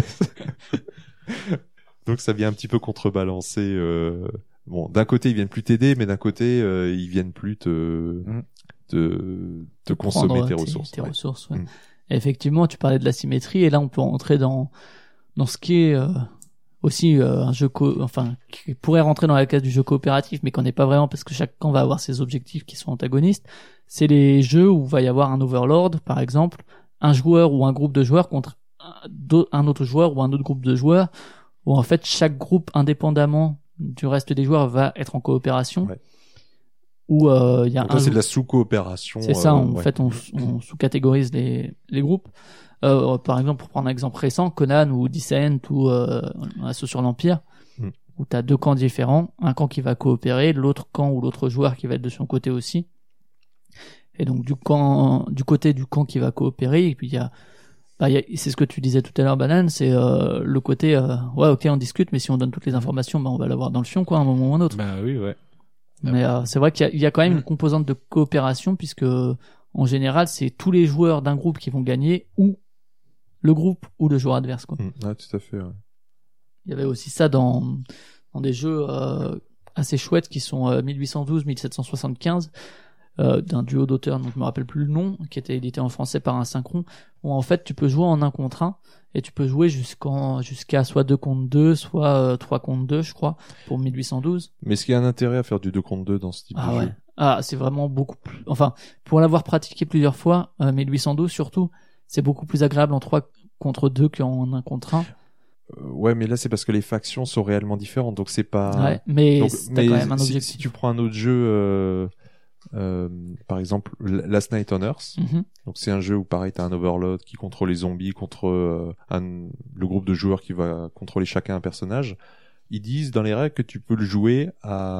Donc, ça vient un petit peu contrebalancer. Bon, d'un côté, ils viennent plus t'aider, mais d'un côté, ils viennent plus te consommer tes ressources. Tes ressources, ouais. Effectivement, tu parlais de la symétrie, et là, on peut rentrer dans ce qui est aussi un jeu qui pourrait rentrer dans la case du jeu coopératif, mais qu'on n'est pas vraiment, parce que chaque camp va avoir ses objectifs qui sont antagonistes. C'est les jeux où il va y avoir un overlord, par exemple, un joueur ou un groupe de joueurs contre un autre joueur ou un autre groupe de joueurs, où en fait chaque groupe indépendamment du reste des joueurs va être en coopération. Ouais. Où il y a c'est de la sous-coopération. C'est ça, en fait on sous-catégorise les groupes. Par exemple, pour prendre un exemple récent, Conan ou Descent ou Assaut sur l'Empire, où t'as deux camps différents, un camp qui va coopérer, l'autre camp ou l'autre joueur qui va être de son côté aussi. Et donc du côté du camp qui va coopérer, et puis il y a c'est ce que tu disais tout à l'heure, Banane, c'est le côté ouais, ok, on discute, mais si on donne toutes les informations, on va l'avoir dans le fion, quoi, à un moment ou un autre. Bah oui, ouais. Mais c'est vrai qu'il y a quand même une composante de coopération, puisque en général, c'est tous les joueurs d'un groupe qui vont gagner, ou le groupe ou le joueur adverse, quoi. Ouais, tout à fait. Ouais. Il y avait aussi ça dans des jeux assez chouettes qui sont 1812, 1775, d'un duo d'auteurs, donc je me rappelle plus le nom, qui était édité en français par un synchron, où en fait tu peux jouer en 1 contre 1, et tu peux jouer jusqu'à soit 2 contre 2, soit 3 contre 2, je crois, pour 1812. Mais est-ce qu'il y a un intérêt à faire du 2 contre 2 dans ce type de jeu? C'est vraiment beaucoup plus... Enfin, pour l'avoir pratiqué plusieurs fois, 1812 surtout, c'est beaucoup plus agréable en 3 contre 2 qu'en 1 contre 1. Ouais, mais là c'est parce que les factions sont réellement différentes, donc c'est pas... Ouais, mais t'as quand même un objectif. Si tu prends un autre jeu... par exemple Last Night on Earth, donc c'est un jeu où pareil t'as un overlord qui contrôle les zombies contre le groupe de joueurs qui va contrôler chacun un personnage. Ils disent dans les règles que tu peux le jouer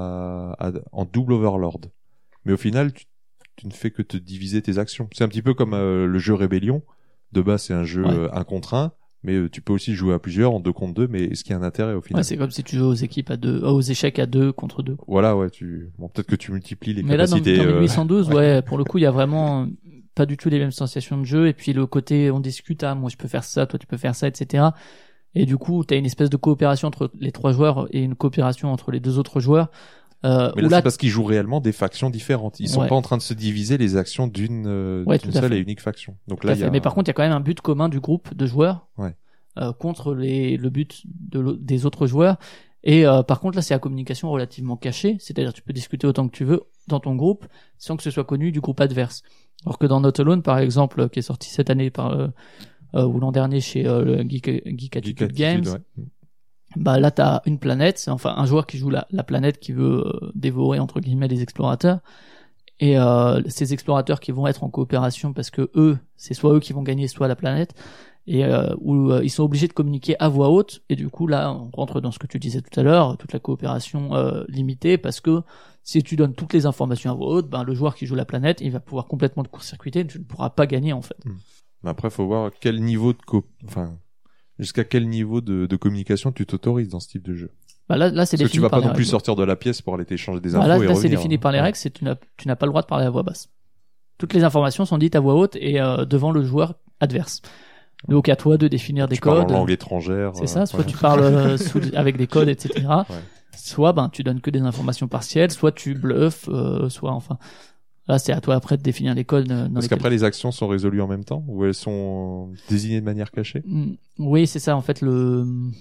en double overlord, mais au final tu ne fais que te diviser tes actions. C'est un petit peu comme le jeu Rébellion. De base c'est un jeu 1 contre 1, mais tu peux aussi jouer à plusieurs en 2 contre 2, mais est-ce qu'il y a un intérêt au final? Ouais, c'est comme si tu joues aux équipes aux échecs à 2 contre 2. Voilà, ouais, peut-être que tu multiplies les Mais capacités. là, dans 1812, ouais, pour le coup, il y a vraiment pas du tout les mêmes sensations de jeu, et puis le côté, on discute, moi je peux faire ça, toi tu peux faire ça, etc. Et du coup, t'as une espèce de coopération entre les 3 joueurs et une coopération entre les 2 autres joueurs. Mais là, c'est parce qu'ils jouent réellement des factions différentes. Ils sont pas en train de se diviser les actions d'une seule et unique faction. Donc là, Mais par contre, il y a quand même un but commun du groupe de joueurs. Contre le but des autres joueurs. Et par contre là c'est la communication relativement cachée, c'est-à-dire tu peux discuter autant que tu veux dans ton groupe sans que ce soit connu du groupe adverse. Alors que dans Not Alone par exemple, qui est sorti cette année ou l'an dernier chez le Geek Attitude Games, bah là t'as une planète, c'est enfin un joueur qui joue la planète qui veut dévorer entre guillemets les explorateurs, et ces explorateurs qui vont être en coopération parce que c'est soit eux qui vont gagner, soit la planète, et où ils sont obligés de communiquer à voix haute, et du coup là on rentre dans ce que tu disais tout à l'heure, toute la coopération limitée, parce que si tu donnes toutes les informations à voix haute, le joueur qui joue la planète, il va pouvoir complètement te court-circuiter, tu ne pourras pas gagner en fait. Après faut voir quel niveau jusqu'à quel niveau de communication tu t'autorises dans ce type de jeu. Là c'est défini par les règles. Parce que tu vas pas non plus sortir de la pièce pour aller t'échanger des infos et revenir. Là c'est défini par les règles, tu n'as pas le droit de parler à voix basse. Toutes les informations sont dites à voix haute et devant le joueur adverse. Donc à toi de définir des codes. Tu parles en langue étrangère. C'est ça, soit tu parles avec des codes, etc. Soit tu donnes que des informations partielles, soit tu bluffes, soit enfin... Là c'est à toi après de définir les codes. Parce qu'après les actions sont résolues en même temps, ou elles sont désignées de manière cachée? Oui, c'est ça en fait,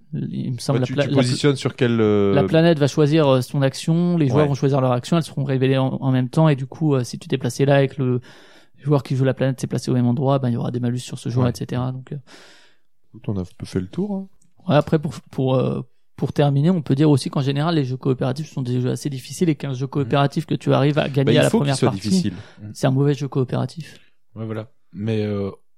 Il me semble tu positionnes sur quel la planète va choisir son action, les joueurs Ouais. vont choisir leur action, elles seront révélées en même temps, et du coup, si tu t'es placé là et que le joueur qui joue la planète s'est placé au même endroit, ben il y aura des malus sur ce joueur, Ouais. etc. Donc Écoute, on a un peu fait le tour. Hein. ouais, après pour terminer, on peut dire aussi qu'en général les jeux coopératifs sont des jeux assez difficiles et qu'un jeu coopératif que tu arrives à gagner Bah, à il la faut qu'il première soit partie, difficile. c'est un mauvais jeu coopératif. Ouais, voilà. Mais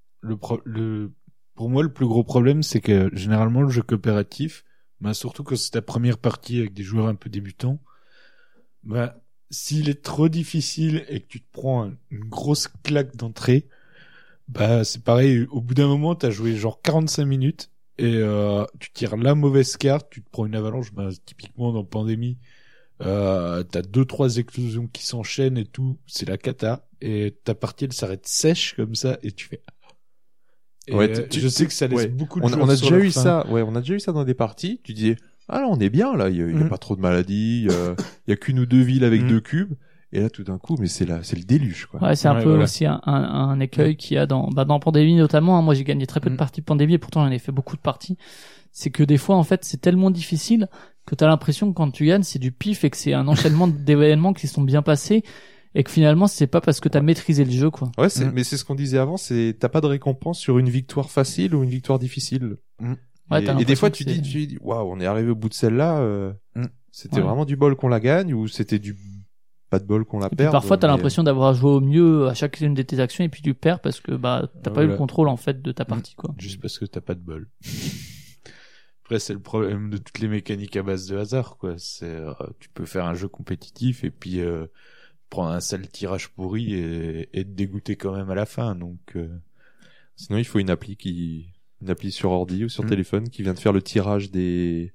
pour moi, le plus gros problème, c'est que généralement, le jeu coopératif, bah, surtout quand c'est ta première partie avec des joueurs un peu débutants, bah, s'il est trop difficile et que tu te prends une grosse claque d'entrée, bah, c'est pareil. Au bout d'un moment, t'as joué genre 45 minutes et tu tires la mauvaise carte, tu te prends une avalanche. Bah, typiquement dans Pandémie, t'as 2-3 explosions qui s'enchaînent et tout, c'est la cata. Et ta partie elle s'arrête sèche comme ça et tu fais. Et Ouais, je sais que ça laisse ouais. beaucoup de On joueurs a sur déjà leur eu faim. ça. Ouais, on a déjà eu ça dans des parties. Tu disais, ah là, on est bien là. Il y a pas trop de maladies. Il y a qu'une ou deux villes avec 2 cubes. Et là, tout d'un coup, mais c'est le déluge, quoi. Ouais, c'est un Ouais, peu voilà. aussi un écueil qu'il y a dans Pandémie notamment. Hein. Moi, j'ai gagné très peu de parties de Pandémie et pourtant j'en ai fait beaucoup de parties. C'est que des fois, en fait, c'est tellement difficile que t'as l'impression que quand tu gagnes, c'est du pif et que c'est un enchaînement d'événements qui sont bien passés et que finalement, c'est pas parce que t'as maîtrisé le jeu, quoi. Ouais, mais c'est ce qu'on disait avant, t'as pas de récompense sur une victoire facile ou une victoire difficile. Ouais, t'as Et des fois, l'impression tu dis, waouh, on est arrivé au bout de celle-là, c'était Ouais. vraiment du bol qu'on la gagne ou c'était pas de bol qu'on la Et puis perde. parfois, t'as mais- l'impression d'avoir joué au mieux à chacune de tes actions et puis tu perds parce que t'as pas eu le Voilà. contrôle en fait de ta partie, quoi. Juste parce que t'as pas de bol. Après, c'est le problème de toutes les mécaniques à base de hasard, quoi. C'est, tu peux faire un jeu compétitif et puis prendre un sale tirage pourri et te dégoûter quand même à la fin. Donc, Sinon, il faut une appli sur ordi ou sur téléphone qui vient de faire le tirage des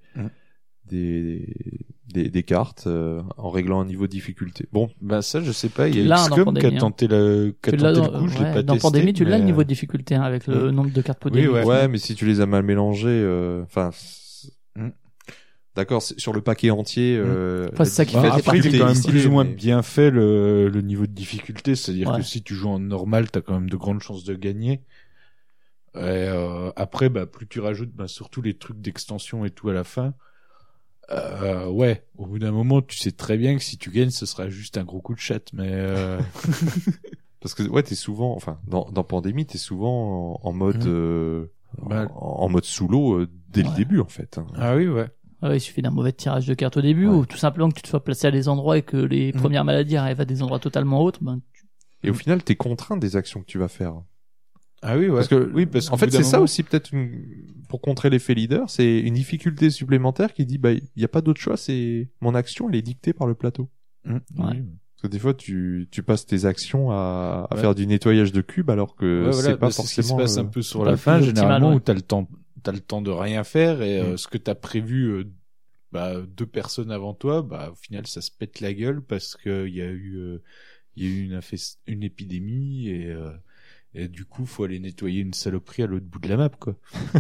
cartes en réglant un niveau de difficulté. Bon, bah ça, je sais pas. Il y a Là, dans XCOM qui a Pandémie, tenté le Tu l'as coup. Je l'ai pas dans testé. Pandémie, tu l'as mais, le niveau de difficulté hein, avec le nombre de cartes Pandémie. ouais. ouais, mais si tu les as mal mélangées, enfin, d'accord, sur le paquet entier. Enfin, c'est ça qui Bah, fait après, il est difficulté quand même ici, plus ou moins mais- bien fait le niveau de difficulté. C'est-à-dire Ouais. que si tu joues en normal, t'as quand même de grandes chances de gagner. Et après, bah, plus tu rajoutes, bah, surtout les trucs d'extension et tout à la fin. Ouais, au bout d'un moment, tu sais très bien que si tu gagnes, ce sera juste un gros coup de chatte. Mais Parce que ouais, t'es souvent, enfin, dans Pandémie, t'es souvent en mode, Bah, en mode sous l'eau dès le début en fait. Hein. ah oui, ouais. Ouais, il suffit d'un mauvais tirage de cartes au début Ouais. ou tout simplement que tu te sois placé à des endroits et que les premières maladies arrivent à des endroits totalement autres. Et au final, t'es contraint des actions que tu vas faire. Ah oui, ouais. Parce que, parce en qu'au fait, bout d'un c'est ça moment- aussi peut-être pour contrer l'effet leader, c'est une difficulté supplémentaire qui dit, bah, il y a pas d'autre choix, c'est mon action, elle est dictée par le plateau. Ouais. Parce que des fois, tu passes tes actions à Ouais. faire du nettoyage de cubes alors que Ouais, c'est voilà, pas bah, c'est ce qui forcément. se passe un peu sur pas la le fin, plus optimal, généralement, ouais. où t'as le temps de rien faire et ce que t'as prévu, bah, 2 personnes avant toi, bah, au final, ça se pète la gueule parce que il y a eu une épidémie et du coup, faut aller nettoyer une saloperie à l'autre bout de la map, quoi.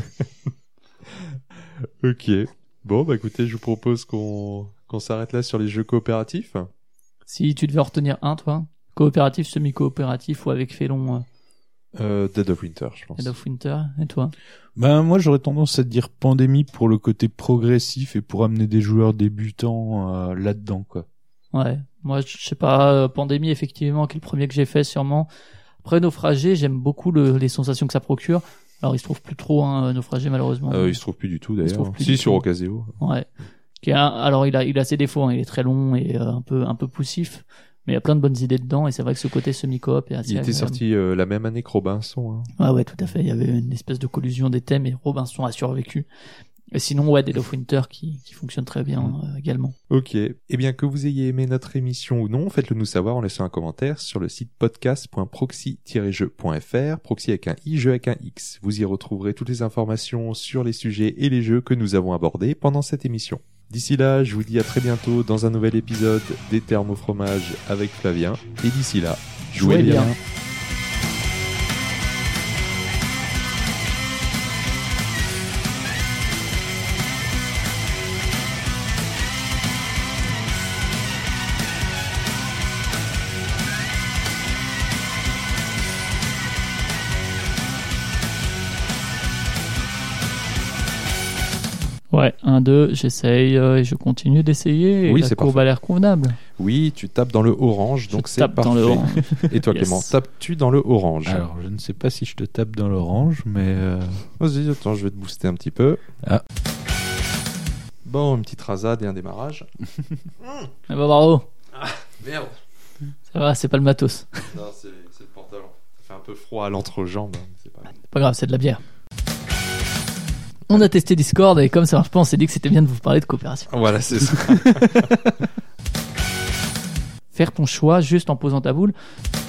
Ok. Bon, bah écoutez, je vous propose qu'on s'arrête là sur les jeux coopératifs. Si tu devais en retenir un, toi, coopératif, semi-coopératif ou avec Félon, Dead of Winter, je pense. Dead of Winter, et toi? Ben, moi, j'aurais tendance à dire Pandémie pour le côté progressif et pour amener des joueurs débutants là-dedans, quoi. Ouais. Moi, je sais pas, Pandémie, effectivement, qui est le premier que j'ai fait, sûrement. Après, Naufragé, j'aime beaucoup les sensations que ça procure. Alors, il se trouve plus trop, hein, Naufragé, malheureusement. Il se trouve plus du tout Il se trouve d'ailleurs. plus Si, du sur tout. Ocaseo. Ouais. Alors, il a ses défauts, hein. Il est très long et un peu poussif. Mais il y a plein de bonnes idées dedans et c'est vrai que ce côté semi-coop est assez Il était agréable. sorti la même année que Robinson. Hein. Ah ouais, tout à fait. Il y avait une espèce de collusion des thèmes et Robinson a survécu. Et sinon, ouais, Dead of Winter qui fonctionne très bien également. Ok. Eh bien, que vous ayez aimé notre émission ou non, faites-le nous savoir en laissant un commentaire sur le site podcast.proxy-jeu.fr, proxy avec un i, jeu avec un x. Vous y retrouverez toutes les informations sur les sujets et les jeux que nous avons abordés pendant cette émission. D'ici là, je vous dis à très bientôt dans un nouvel épisode des Termes au fromage avec Flavien. Et d'ici là, jouez bien. Ouais, 1, 2, j'essaye et je continue d'essayer. Oui, la c'est courbe parfait. a l'air convenable. Oui, tu tapes dans le orange, donc Je c'est tape parfait. dans le orange. Et toi, Yes. Clément, tapes-tu dans le orange? Alors, je ne sais pas si je te tape dans l'orange, mais Vas-y, attends, je vais te booster un petit peu. Ah. Bon, une petite rasade et un démarrage. Ah bah bravo. Merde. Ça va, c'est pas le matos. Non, c'est le pantalon. Ça fait un peu froid à l'entrejambe. C'est pas... C'est pas grave, c'est de la bière. On a testé Discord et comme ça marche pas, on s'est dit que c'était bien de vous parler de coopération. Voilà, c'est ça. Faire ton choix juste en posant ta boule.